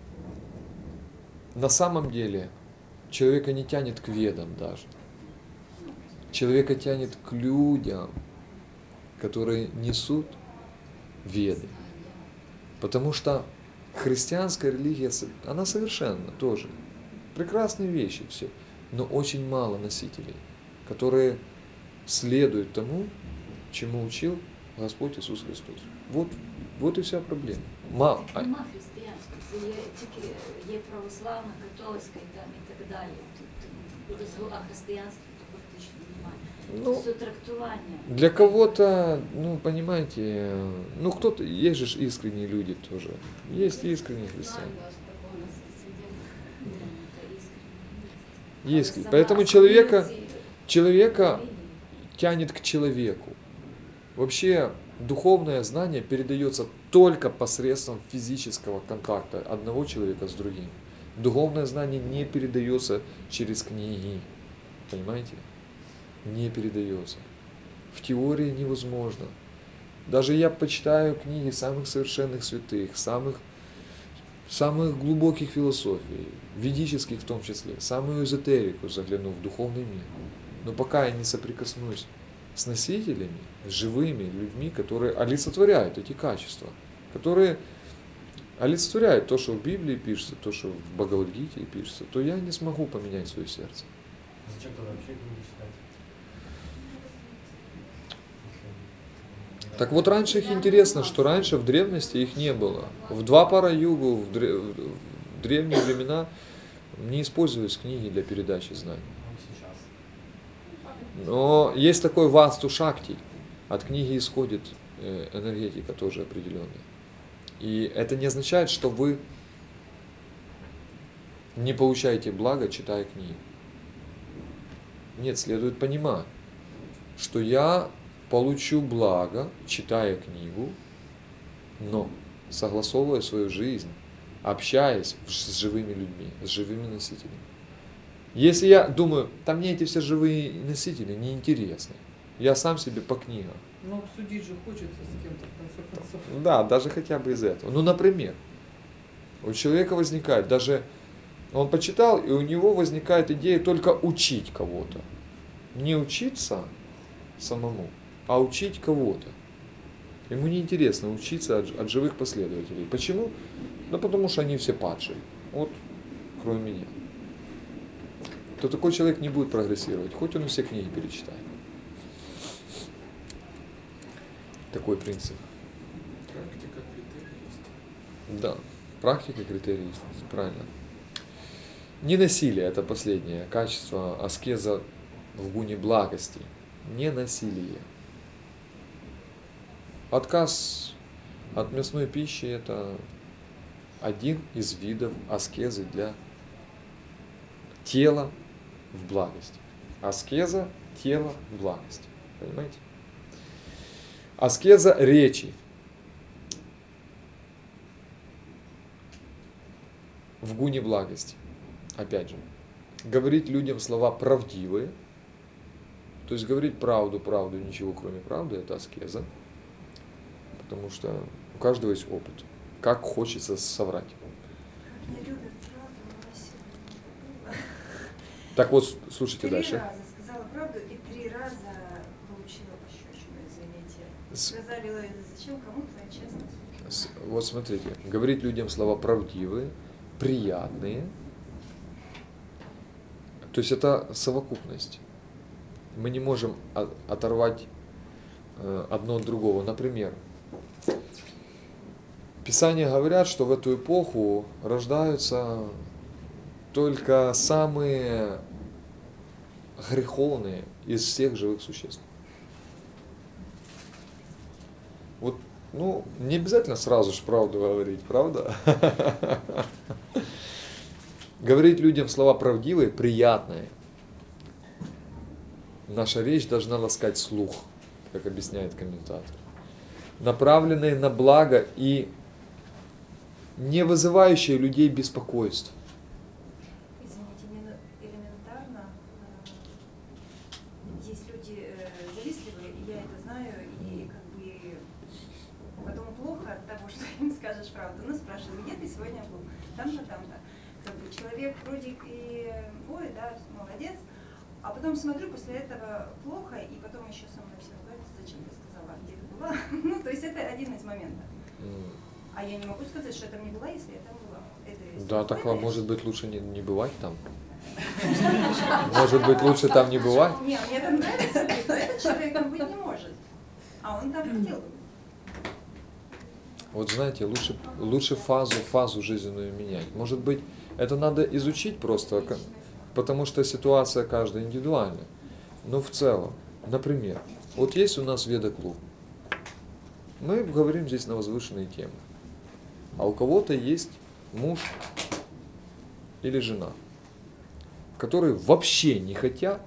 на самом деле человека не тянет к ведам даже. Человека тянет к людям, которые несут веды. Потому что христианская религия, она совершенна тоже. Прекрасные вещи все. Но очень мало носителей, которые следуют тому, чему учил Господь Иисус Христос. Вот и вся проблема. Мало. Нема християнської, це є тільки є православна, католицька і там і так далі. А християнство то фактично немає. Ну, Це трактування. для кого-то, ну, понимаете, ну, кто-то, есть же искренние люди тоже. Есть искренние христиане. Знаю, что такое у нас среди Есть. Поэтому человека тянет к человеку. Вообще, духовное знание передается только посредством физического контакта одного человека с другим. Духовное знание не передается через книги. Понимаете? Не передается. В теории невозможно. Даже я почитаю книги самых совершенных святых, самых глубоких философий, ведических в том числе, самую эзотерику загляну в духовный мир. Но пока я не соприкоснусь с носителями, с живыми людьми, которые олицетворяют эти качества, которые олицетворяют то, что в Библии пишется, то, что в Бхагавад-гите пишется, то я не смогу поменять свое сердце. Зачем тогда вообще книги читать? Так вот, раньше их интересно, что раньше в древности их не было. В Двапара-югу, в древние времена не использовались книги для передачи знаний. Сейчас. Но есть такой васту шакти, от книги исходит энергетика тоже определенная. И это не означает, что вы не получаете благо, читая книги. Нет, следует понимать, что я получу благо, читая книгу, но согласовывая свою жизнь, общаясь с живыми людьми, с живыми носителями. Если я думаю, там мне эти все живые носители неинтересны, я сам себе по книгам. Ну, обсудить же хочется с кем-то, в конце концов. Да, даже хотя бы из этого. Ну, например, у человека возникает, даже он почитал, и у него возникает идея только учить кого-то. Не учиться самому, а учить кого-то. Ему неинтересно учиться от живых последователей. Почему? Ну, потому что они все падшие. Вот, кроме меня. То такой человек не будет прогрессировать, хоть он и все книги перечитает. Такой принцип. Практика критерий есть. Да, практика критерий истины, правильно. Не насилие, это последнее качество аскеза в гуне благости. Не насилие. Отказ от мясной пищи – это один из видов аскезы для тела в благости. Аскеза тела в благости. Понимаете? Аскеза речи. В гуне благости. Опять же. Говорить людям слова правдивые. То есть говорить правду, ничего кроме правды – это аскеза. Потому что у каждого есть опыт. Как хочется соврать. Не любят правду, но насилие. Так вот, слушайте 3 дальше. раза сказала правду и 3 раза получила пощечину, извините. Сказали, Лаида, зачем кому твоя честность? Вот смотрите, говорить людям слова правдивые, приятные. То есть это совокупность. Мы не можем оторвать одно от другого. Например, Писания говорят, что в эту эпоху рождаются только самые греховные из всех живых существ. Вот, ну, не обязательно сразу же правду говорить, правда? Говорить людям слова правдивые, приятные. Наша речь должна ласкать слух, как объясняет комментатор. Направленные на благо и не вызывающее людей беспокойств. Извините, элементарно. Есть люди завистливые, и я это знаю, и как бы потом плохо от того, что им скажешь правду. Ну, спрашивают, где ты сегодня был? Там-то, там-то. Как бы человек вроде и, ой, да, молодец, а потом смотрю, после этого плохо, и потом еще со мной все ругаются, зачем ты сказала, где ты была. Ну, то есть это один из моментов. А я не могу сказать, что я там не была, если я там была. Это Да, так может быть лучше не бывать там. Может быть лучше там не бывать. Не, мне там нравится, но этот человек там быть не может. А он там хотел бы. Вот знаете, лучше фазу жизненную менять. Может быть, это надо изучить просто, потому что ситуация каждая индивидуальна. Но в целом, например, вот есть у нас веда-клуб. Мы говорим здесь на возвышенные темы. А у кого-то есть муж или жена, которые вообще не хотят,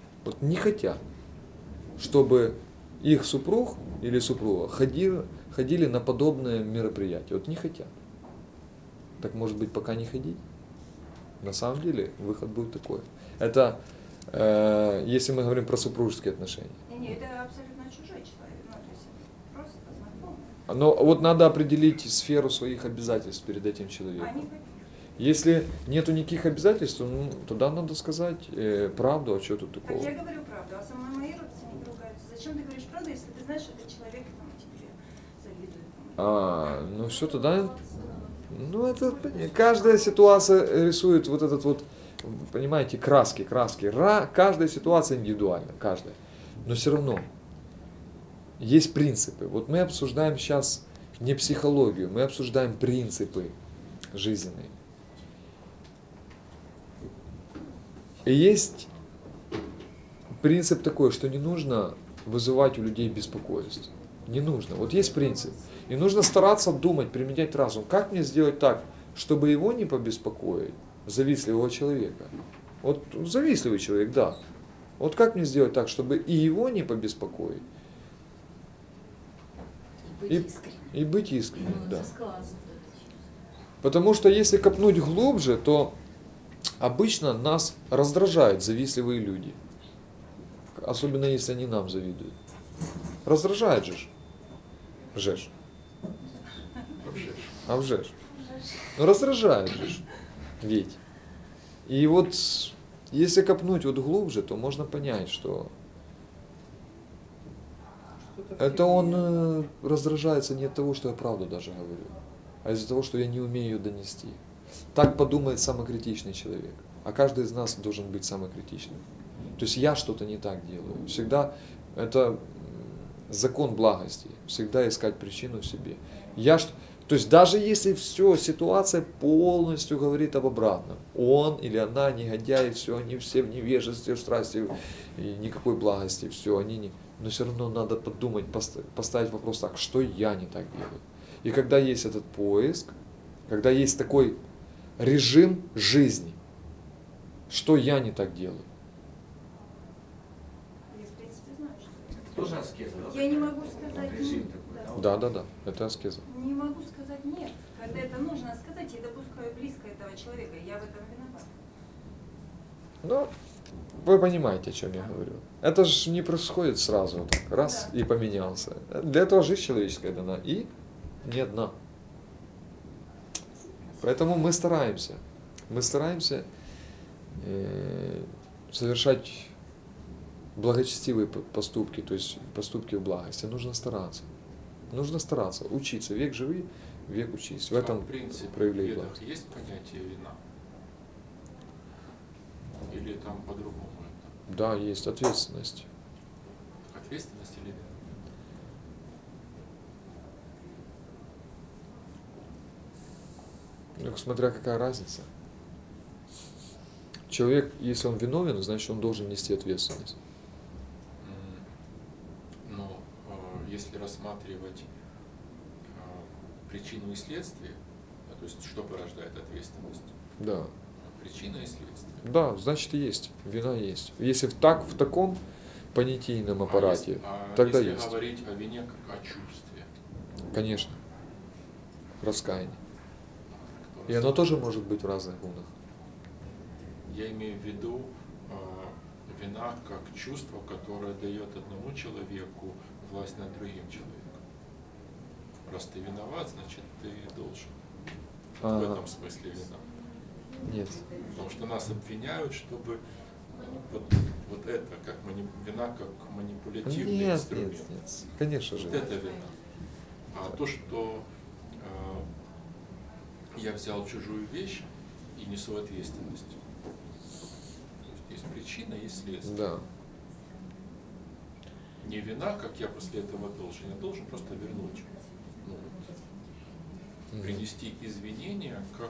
чтобы их супруг или супруга ходили на подобные мероприятия. Вот не хотят. Так может быть, пока не ходить? На самом деле выход будет такой. Это если мы говорим про супружеские отношения. Не, это абсолютно чужой человек. Ну, то есть просто знакомый. Но вот надо определить сферу своих обязательств перед этим человеком. Если нету никаких обязательств, ну, тогда надо сказать правду, а что тут такого? Так я говорю правду, а со мной мои родственники ругаются. Зачем ты говоришь правду, если ты знаешь, что этот человек там тебе завидует? Ну все, тогда... Ну это каждая ситуация рисует вот этот вот, понимаете, краски. Каждая ситуация индивидуальна, каждая. Но все равно есть принципы. Вот мы обсуждаем сейчас не психологию, мы обсуждаем принципы жизненные. И есть принцип такой, что не нужно вызывать у людей беспокойство. Не нужно. Вот есть принцип. И нужно стараться думать, применять разум. Как мне сделать так, чтобы его не побеспокоить, завистливого человека? Вот завистливый человек, да. Вот как мне сделать так, чтобы и его не побеспокоить? И быть искренним, да. Потому что если копнуть глубже, то обычно нас раздражают завистливые люди. Особенно если они нам завидуют. Раздражает же. Вжешь. А вжешь. Ну раздражает же. Ведь. И вот если копнуть вот глубже, то можно понять, что это он раздражается не от того, что я правду даже говорю, а из-за того, что я не умею ее донести. Так подумает самокритичный человек. А каждый из нас должен быть самокритичным. То есть я что-то не так делаю. Всегда это закон благости. Всегда искать причину в себе. То есть даже если все, ситуация полностью говорит об обратном. Он или она негодяи, все, они все в невежестве, в страсти и никакой благости, все, они не... Но все равно надо подумать, поставить вопрос так, что я не так делаю. И когда есть этот поиск, когда есть такой режим жизни, что я не так делаю. Я, в принципе, знаю, что Тоже аскеза, да? я не могу сказать Режим нет. такой, Да, это аскеза. Не могу сказать нет. Когда это нужно сказать, я допускаю близко этого человека, я в этом виноват. Ну, вы понимаете, о чем я говорю. Это же не происходит сразу, вот так, раз Да. и поменялся. Для этого жизнь человеческая дана, и не одна. Поэтому мы стараемся совершать благочестивые поступки, то есть поступки в благости. Нужно стараться, учиться. Век живи, век учись. В этом в принципе, проявляй в ведах благость. есть понятие вина? Или там по-другому это? Да, есть ответственность. Ответственность или вина? Ну, смотря какая разница. Человек, если он виновен, значит, он должен нести ответственность. Но если рассматривать причину и следствие, то есть что порождает ответственность? Да. Причина и следствие. Да, значит, и есть. Вина есть. Если в таком понятийном аппарате, тогда если есть. говорить о вине как о чувстве? Конечно. Раскаяние. И оно тоже может быть в разных гунах. Я имею в виду вина как чувство, которое дает одному человеку власть над другим человеком. Раз ты виноват, значит ты должен. В этом смысле вина. Нет. Потому что нас обвиняют, чтобы вот это, как вина как манипулятивный Нет, инструмент. нет. Конечно же. Вот это вина. А то, что я взял чужую вещь и несу ответственность. Есть причина, есть следствие. Да. Не вина, как я после этого должен. Я должен просто вернуть. Принести извинения, как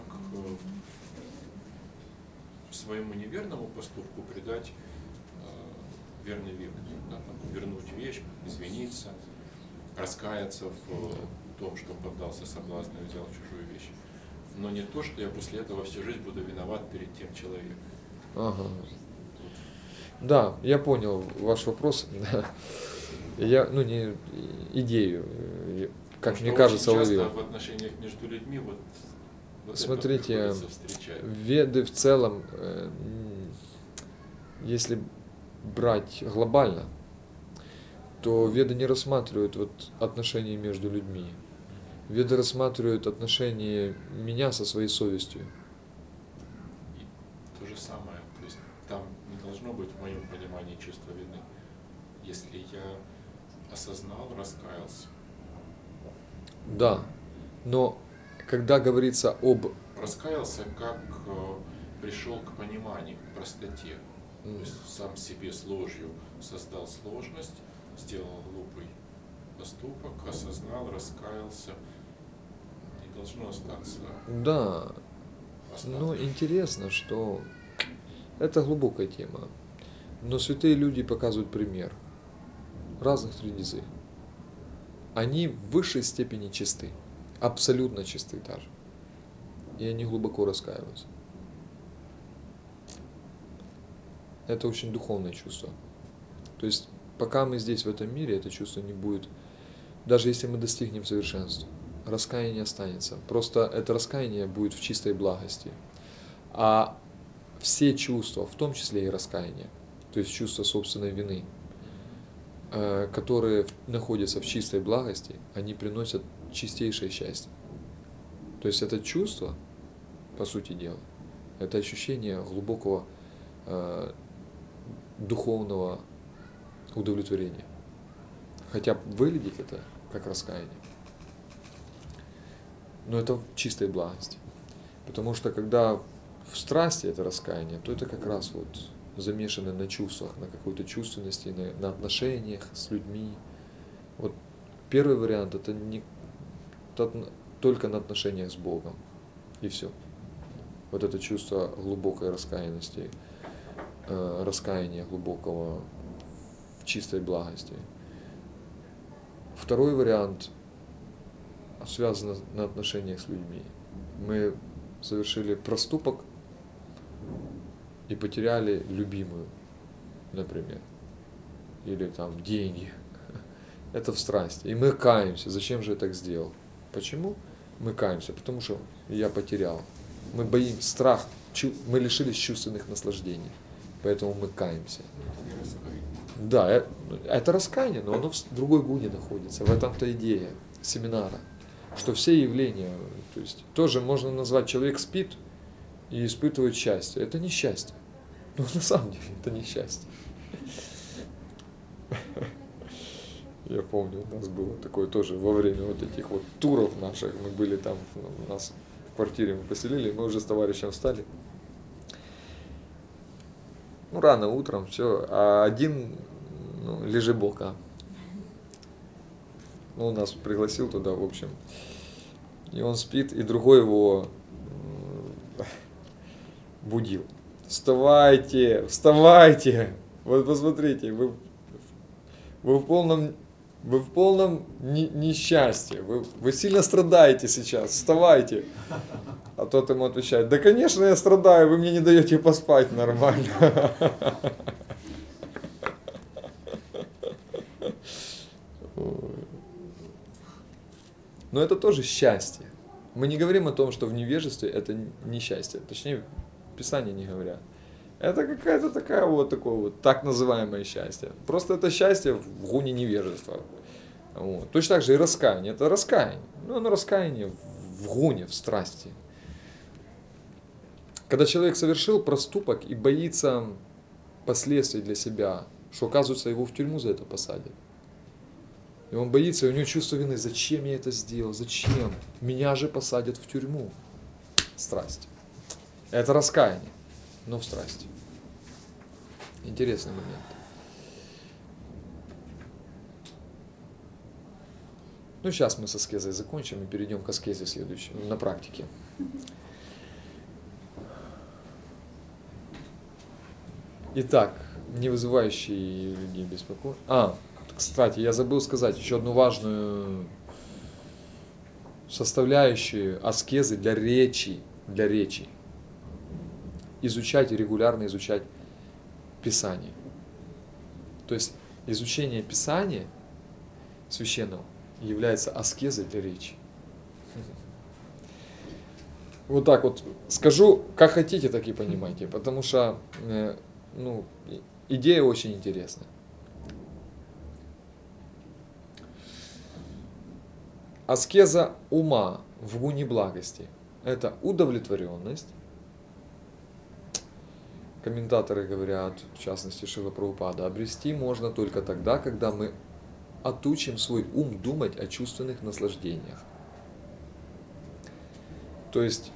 своему неверному поступку придать верный вид. Да, вернуть вещь, извиниться, раскаяться в том, что поддался соблазну и взял чужую вещь. Но не то, что я после этого всю жизнь буду виноват перед тем человеком. Ага. Да, я понял ваш вопрос. Я, не идею, как мне кажется, очень часто уловил. в отношениях между людьми Смотрите, это встречать. веды в целом, если брать глобально, то веды не рассматривают отношения между людьми. Веды рассматривают отношения меня со своей совестью. И то же самое, то есть там не должно быть в моем понимании чувства вины. Если я осознал, раскаялся. Да, но когда говорится об... Раскаялся, как пришел к пониманию, к простоте. То есть сам себе с ложью создал сложность, сделал глупый поступок, осознал, раскаялся. Не должно остаться. Да, но интересно, что это глубокая тема. Но святые люди показывают пример разных традиций. Они в высшей степени чисты, абсолютно чисты даже. И они глубоко раскаиваются. Это очень духовное чувство. То есть, пока мы здесь, в этом мире, это чувство не будет, даже если мы достигнем совершенства, раскаяние останется. Просто это раскаяние будет в чистой благости. А все чувства, в том числе и раскаяние, то есть чувство собственной вины, которые находятся в чистой благости, они приносят чистейшее счастье. То есть это чувство, по сути дела, это ощущение глубокого духовного удовлетворения. Хотя выглядит это как раскаяние. Но это в чистой благости. Потому что когда в страсти это раскаяние, то это как раз замешано на чувствах, на какой-то чувственности, на отношениях с людьми. Первый вариант это только на отношениях с Богом. И все. Это чувство глубокой раскаянности, раскаяния глубокого в чистой благости. Второй вариант связан на отношениях с людьми. Мы совершили проступок и потеряли любимую, например, или деньги. Это в страсти. И мы каемся. Зачем же я так сделал? Почему мы каемся? Потому что я потерял. Мы боимся, страх, мы лишились чувственных наслаждений. Поэтому мы каемся. Да, это раскаяние, но оно в другой гуне находится. В этом-то идея семинара. Что все явления, то есть тоже можно назвать, человек спит и испытывает счастье. Это не счастье. Но на самом деле это не счастье. Я помню, у нас было такое тоже во время этих туров наших. Мы были там, у нас в квартире мы поселили, мы уже с товарищем встали. Рано утром, все, а один лежебока. Он нас пригласил туда, в общем. И он спит, и другой его будил. Вставайте, вставайте! Вот посмотрите, вы в полном несчастье, вы сильно страдаете сейчас, вставайте. А тот ему отвечает: да, конечно, я страдаю, вы мне не даете поспать нормально. Но это тоже счастье. Мы не говорим о том, что в невежестве это несчастье. Точнее, Писание не говорят. Это какая-то такое вот так называемое счастье. Просто это счастье в гуне невежества. Вот. Точно так же и раскаяние. Это раскаяние. Ну, оно раскаяние в гуне, в страсти. Когда человек совершил проступок и боится последствий для себя, что, оказывается, его в тюрьму за это посадят. И он боится, и у него чувство вины. Зачем я это сделал? Зачем? Меня же посадят в тюрьму. Страсть. Это раскаяние, но в страсти. Интересный момент. Ну, сейчас мы с аскезой закончим и перейдем к аскезе следующей, на практике. Итак, не вызывающие людей беспокойства. Кстати, я забыл сказать еще одну важную составляющую аскезы для речи. Для речи. Регулярно изучать Писание. То есть изучение Писания священного является аскезой для речи. Вот так вот скажу, как хотите, так и понимаете, потому что идея очень интересная. Аскеза ума в гуне благости – это удовлетворенность. Комментаторы говорят, в частности Шрила Прабхупада, обрести можно только тогда, когда мы отучим свой ум думать о чувственных наслаждениях. То есть,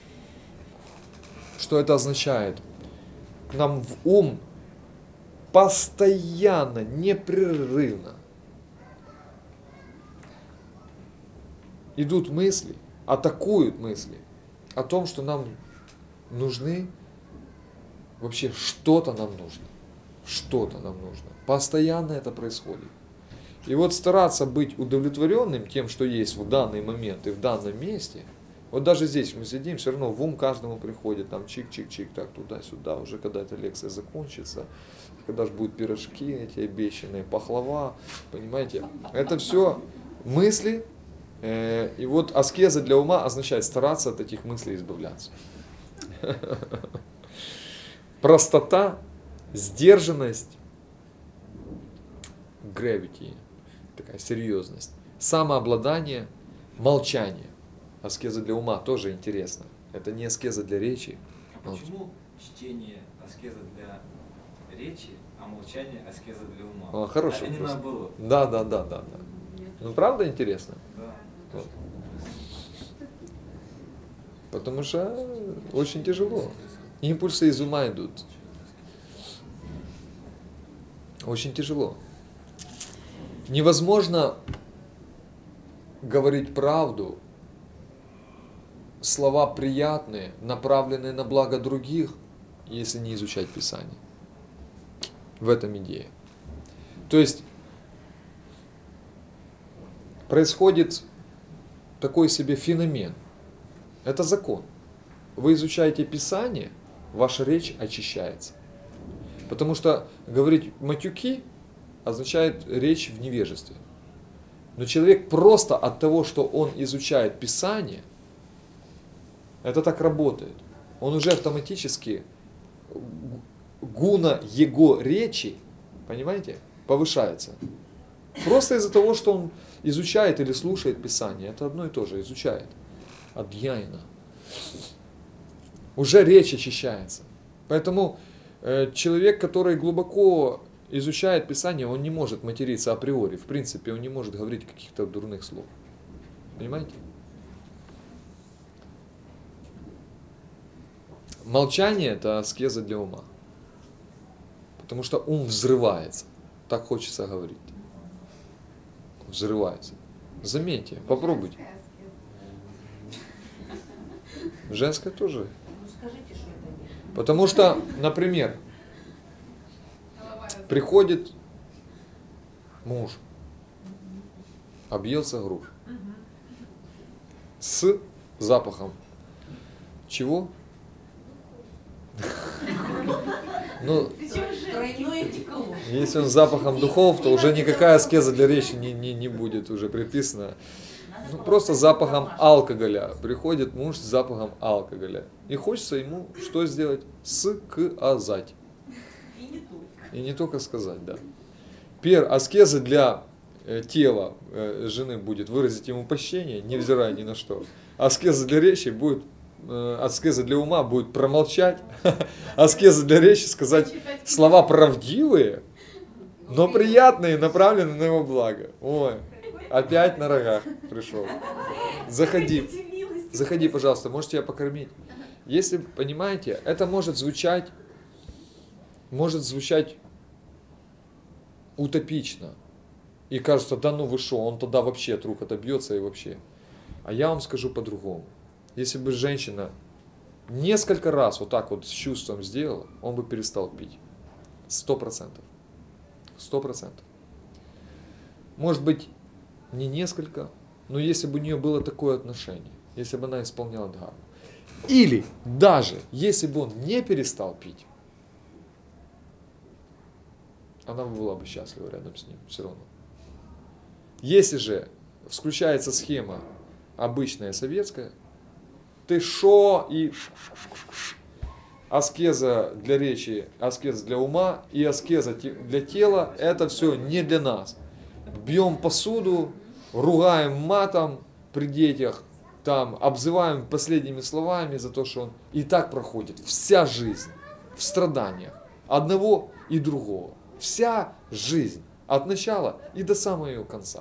что это означает? К нам в ум постоянно, непрерывно идут мысли, атакуют мысли о том, что нам нужны, вообще что-то нам нужно. Что-то нам нужно. Постоянно это происходит. И вот стараться быть удовлетворенным тем, что есть в данный момент и в данном месте, вот даже здесь мы сидим, все равно в ум каждому приходит, там чик-чик-чик, так туда-сюда, уже когда эта лекция закончится, когда же будут пирожки эти обещанные, пахлава, понимаете, это все мысли, и вот аскеза для ума означает стараться от этих мыслей избавляться. Простота, сдержанность, gravity, такая серьезность, самообладание, молчание. Аскеза для ума тоже интересно. Это не аскеза для речи. А почему чтение аскеза для речи, а молчание аскеза для ума? Хороший вопрос. А не наоборот. Да. Ну, правда интересно? Да. Вот. Потому что очень тяжело. Импульсы из ума идут. Очень тяжело. Невозможно говорить правду, слова приятные, направленные на благо других, если не изучать Писание. В этом идея. То есть происходит такой себе феномен. Это закон. Вы изучаете Писание, ваша речь очищается. Потому что говорить матюки означает речь в невежестве. Но человек просто от того, что он изучает Писание, это так работает. Он уже автоматически гуна его речи, понимаете, повышается. Просто из-за того, что он изучает или слушает Писание. Это одно и то же, изучает. Адьяйна. Уже речь очищается. Поэтому человек, который глубоко изучает Писание, он не может материться априори. В принципе, он не может говорить каких-то дурных слов. Понимаете? Молчание – это аскеза для ума. Потому что ум взрывается. Так хочется говорить. Взрывается. Заметьте, попробуйте. Женское тоже. Ну скажите, что это нет. Потому что, например, приходит муж, объелся груш с запахом чего? Ну, Тройной этиколог. если он с запахом духов, то уже никакая аскеза для речи не будет уже приписана. Надо Ну, было просто с сказать запахом домашний. алкоголя. Приходит муж с запахом алкоголя. И хочется ему что сделать? Сказать. И не только. И не только сказать, да. Аскеза для тела жены будет выразить ему почтение, невзирая ни на что. Аскеза для речи будет, аскеза для ума будет промолчать. Аскеза для речи сказать слова правдивые, но приятные, направленные на его благо. Ой, опять на рогах пришел. Заходи, заходи, пожалуйста, можете тебя покормить. Если, понимаете, это может звучать утопично. И кажется, да ну вы шо, он тогда вообще от рук отобьется и вообще. А я вам скажу по-другому. Если бы женщина несколько раз вот так вот с чувством сделала, он бы перестал пить. 100%. 100%. Может быть, не несколько, но если бы у нее было такое отношение, если бы она исполняла дхарму. Или даже если бы он не перестал пить, она была бы счастлива рядом с ним все равно. Если же включается схема обычная советская, ты шо и аскеза для речи, аскеза для ума и аскеза для тела, это все не для нас. Бьем посуду, ругаем матом при детях, там, обзываем последними словами за то, что он и так проходит вся жизнь в страданиях одного и другого. Вся жизнь от начала и до самого ее конца.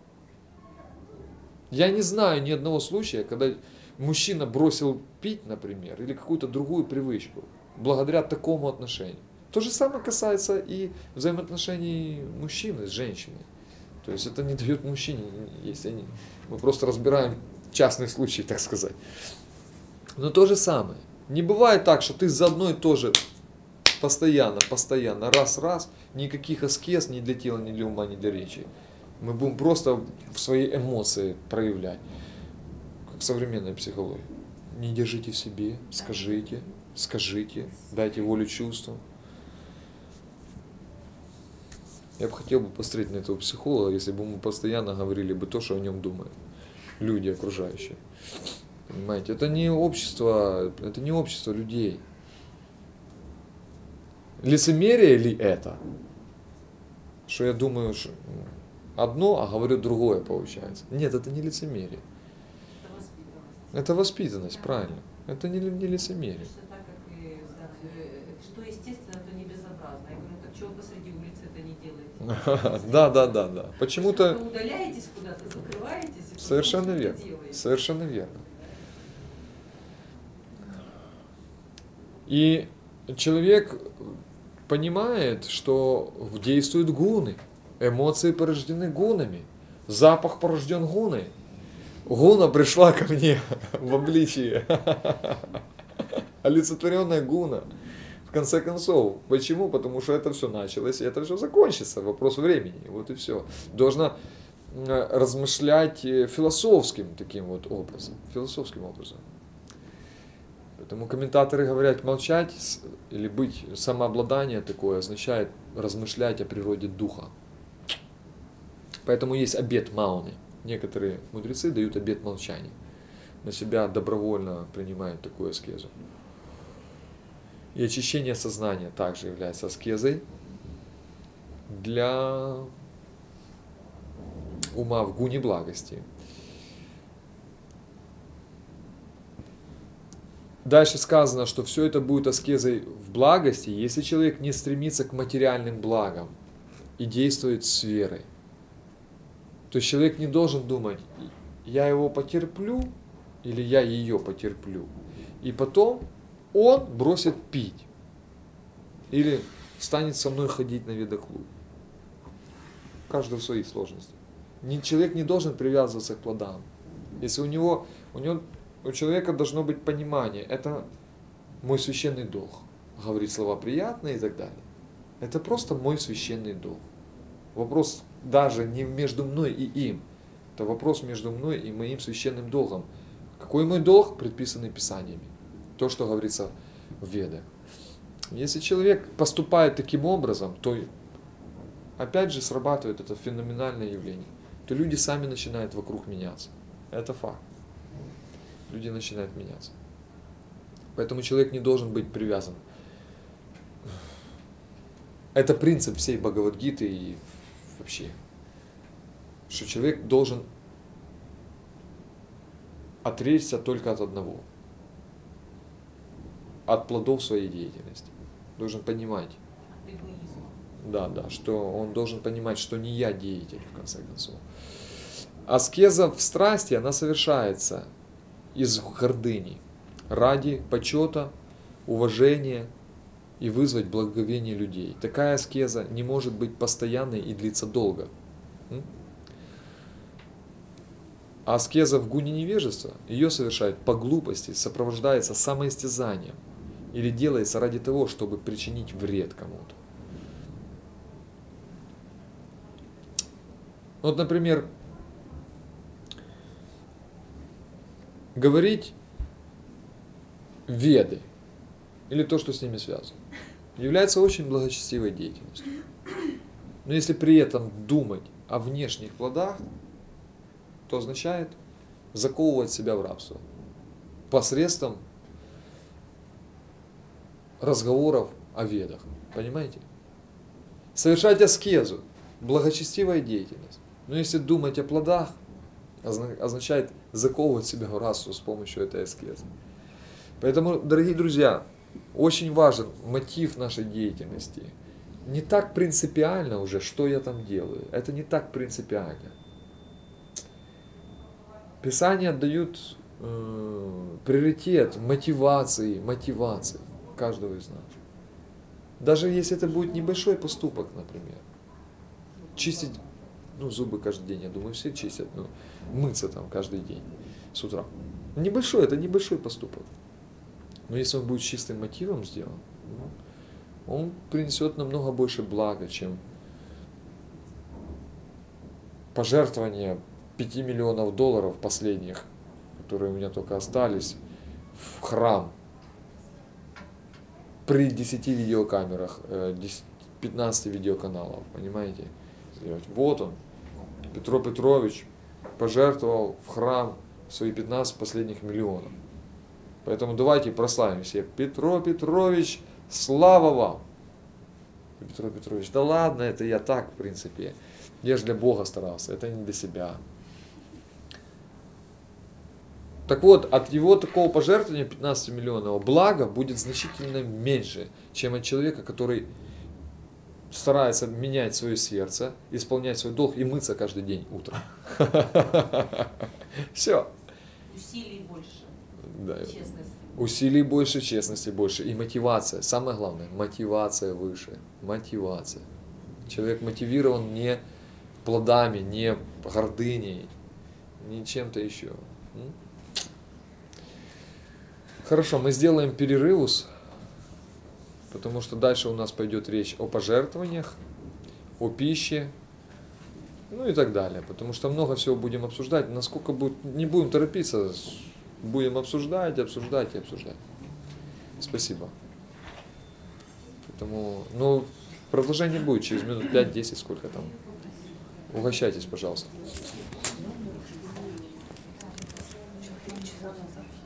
Я не знаю ни одного случая, когда мужчина бросил пить, например, или какую-то другую привычку, благодаря такому отношению. То же самое касается и взаимоотношений мужчины с женщиной. То есть это не дает мужчине, если мы просто разбираем частный случай, так сказать. Но то же самое. Не бывает так, что ты заодно и тоже постоянно, раз, никаких аскез ни для тела, ни для ума, ни для речи. Мы будем просто свои эмоции проявлять, как современная психология. Не держите в себе, скажите, дайте волю чувствам. Я бы хотел посмотреть на этого психолога, если бы мы постоянно говорили бы то, что о нем думают люди окружающие. Понимаете, это не общество людей. Лицемерие ли это? Что я думаю одно, а говорю другое, получается. Нет, это не лицемерие. Это воспитанность, правильно. Это не лицемерие. Так как и, что естественно, то не безобразно. Я говорю, так чего посреди улицы это не делаете? Да. Почему-то... Вы удаляетесь куда-то, закрываетесь. Совершенно верно. Совершенно верно. И человек понимает, что действуют гуны. Эмоции порождены гунами. Запах порожден гуной. Гуна пришла ко мне в обличии. Олицетворенная гуна. В конце концов. Почему? Потому что это все началось, и это все закончится. Вопрос времени. Вот и все. Должна размышлять философским таким вот образом. Философским образом. Поэтому комментаторы говорят, молчать или быть самообладание такое означает размышлять о природе духа. Поэтому есть обет Мауны. Некоторые мудрецы дают обет молчания. На себя добровольно принимают такую аскезу. И очищение сознания также является аскезой для ума в гуне благости. Дальше сказано, что все это будет аскезой в благости, если человек не стремится к материальным благам и действует с верой. То есть человек не должен думать, я его потерплю или я ее потерплю. И потом он бросит пить. Или станет со мной ходить на видоклуб. Каждый в своих сложностях. Человек не должен привязываться к плодам. Если у человека должно быть понимание, это мой священный долг. Говорить слова приятные и так далее. Это просто мой священный долг. Вопрос даже не между мной и им. Это вопрос между мной и моим священным долгом. Какой мой долг, предписанный Писаниями? То, что говорится в Ведах. Если человек поступает таким образом, то опять же срабатывает это феноменальное явление. То люди сами начинают вокруг меняться. Это факт. Люди начинают меняться. Поэтому человек не должен быть привязан. Это принцип всей Бхагавад-гиты и вообще. Что человек должен отречься только от одного. От плодов своей деятельности. Должен понимать. Да, что он должен понимать, что не я деятель, в конце концов. Аскеза в страсти, она совершается из гордыни, ради почета, уважения и вызвать благоговение людей. Такая аскеза не может быть постоянной и длиться долго. А аскеза в гуне невежества, ее совершают по глупости, сопровождается самоистязанием или делается ради того, чтобы причинить вред кому-то. Вот, например, говорить веды или то, что с ними связано, является очень благочестивой деятельностью. Но если при этом думать о внешних плодах, то означает заковывать себя в рабство посредством разговоров о ведах. Понимаете? Совершать аскезу, благочестивая деятельность. Но если думать о плодах, означает заковывать себя в рабство с помощью этой аскезы. Поэтому, дорогие друзья, очень важен мотив нашей деятельности. Не так принципиально уже, что я там делаю. Это не так принципиально. Писания отдают приоритет мотивации каждого из нас. Даже если это будет небольшой поступок, например. Чистить зубы каждый день, я думаю, все чистят. Мыться там каждый день с утра. Это небольшой поступок. Но если он будет чистым мотивом сделан, он принесет намного больше блага, чем пожертвование $5 миллионов последних, которые у меня только остались, в храм при 10 видеокамерах, 15 видеоканалов, понимаете? Вот он, Петро Петрович, пожертвовал в храм свои 15 последних миллионов. Поэтому давайте прославим все. Петро Петрович, слава вам! Петро Петрович, да ладно, это я так, в принципе. Я же для Бога старался, это не для себя. Так вот, от его такого пожертвования 15 миллионов блага будет значительно меньше, чем от человека, который старается менять свое сердце, исполнять свой долг и мыться каждый день утром. Все. Усилий больше. Да. Честности. Усилий больше, честности больше. И мотивация. Самое главное, мотивация выше. Мотивация. Человек мотивирован не плодами, не гордыней, не чем-то еще. Хорошо, мы сделаем перерывус, потому что дальше у нас пойдет речь о пожертвованиях, о пище, и так далее. Потому что много всего будем обсуждать. Насколько будет, не будем торопиться, будем обсуждать. Спасибо. Поэтому, продолжение будет через минут 5-10, сколько там. Угощайтесь, пожалуйста.